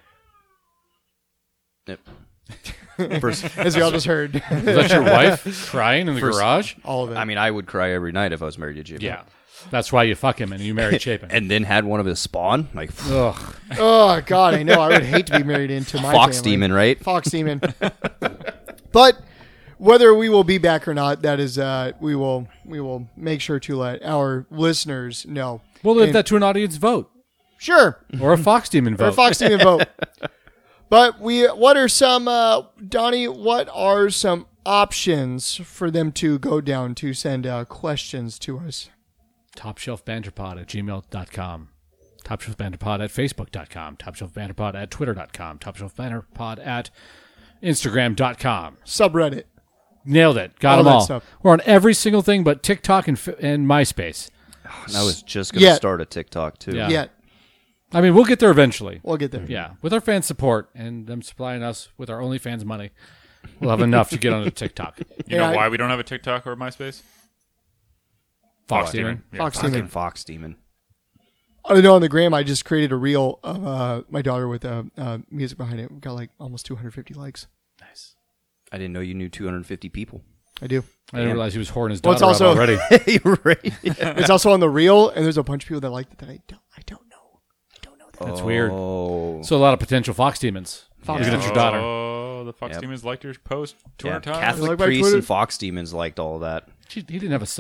Yep. First, As we all just heard, Is that your wife crying in the First- garage? all of it. I mean, I would cry every night if I was married to Jim. Yeah. That's why you fuck him and you marry Chapin. And then had one of his spawn, like Ugh. Oh God, I know. I would hate to be married into my Fox family. Demon, right? Fox Demon. But whether we will be back or not, that is, uh, we will we will make sure to let our listeners know. We'll leave And- that to an audience vote Sure, or a Fox Demon or vote. a Fox Demon vote. But we, what are some, uh, Donnie? What are some options for them to go down to send uh, questions to us? TopShelfBanterPod at gmail dot com. TopShelfBanterPod at Facebook dot com. TopShelfBanterPod at Twitter dot com. TopShelfBanterPod at Instagram dot com. Subreddit. Nailed it. Got All them that all. stuff. We're on every single thing but TikTok and, F- and MySpace. And I was just going to Yeah. start a TikTok too. Yeah. Yet I mean, we'll get there eventually. we'll get there. Yeah. With our fans' support and them supplying us with our OnlyFans money, we'll have enough to get on a TikTok. You Yeah, know I- why we don't have a TikTok or MySpace? Fox Oh, Demon. Yeah. Fox Fucking Demon. Fox Demon. I don't know. On the gram, I just created a reel of uh, my daughter with uh, uh, music behind it. We got like almost two hundred fifty likes. Nice. I didn't know you knew two hundred fifty people. I do. I didn't realize he was whoring his Well, it's daughter out also- already. You're right. It's also on the reel, and there's a bunch of people that like it that I don't. I don't know. I don't know that. That's weird. Oh. So a lot of potential Fox Demons. Fox Looking at your daughter. Oh, the Fox Yep. Demons liked your post two Yeah, hundred times. Catholic Like my priests Twitter- and Fox Demons liked all of that. She, he didn't have a son.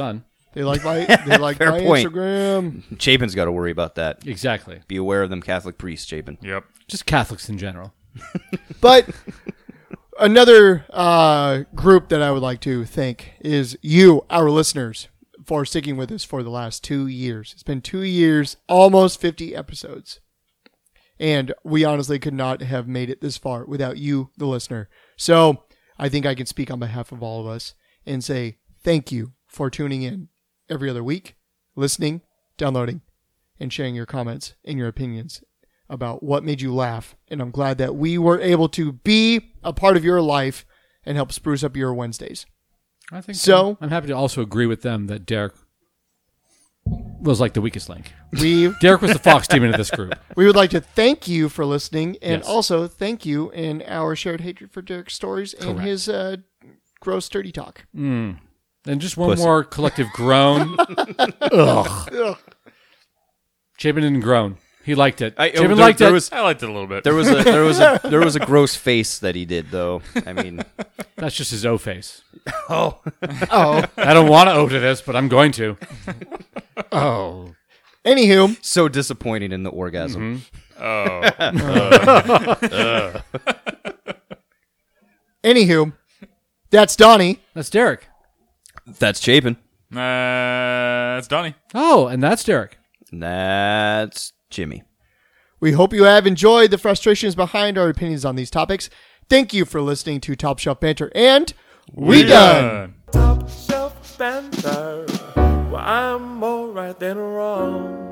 They like my they like Fair my point. Instagram. Chapin's got to worry about that. Exactly. Be aware of them Catholic priests, Chapin. Yep. Just Catholics in general. But another uh, group that I would like to thank is you, our listeners, for sticking with us for the last two years. It's been two years, almost fifty episodes. And we honestly could not have made it this far without you, the listener. So I think I can speak on behalf of all of us and say thank you for tuning in every other week, listening, downloading, and sharing your comments and your opinions about what made you laugh. And I'm glad that we were able to be a part of your life and help spruce up your Wednesdays. I think So- so. I'm happy to also agree with them that Derek was like the weakest link. We Derek was the fox demon of this group. we would like to thank you for listening, and Yes. also thank you in our shared hatred for Derek's stories and Correct. his uh, gross dirty talk. And just one Pussy. more collective groan. Ugh. Chapin didn't groan. He liked it. I- Chapin there- liked there it. was- I liked it a little bit. There was a there was a there was a gross face that he did though. I mean, That's just his O face. oh, Oh, I don't want to O to this, but I'm going to. Oh. anywho, so disappointing in the orgasm. oh. anywho, that's Donnie. That's Derek. That's Chapin. Uh, it's Donnie. Oh, and that's Derek. That's Jimmy. We hope you have enjoyed the frustrations behind our opinions on these topics. Thank you for listening to Top Shelf Banter, and we done. Top shelf banter. Well, I'm more right than wrong.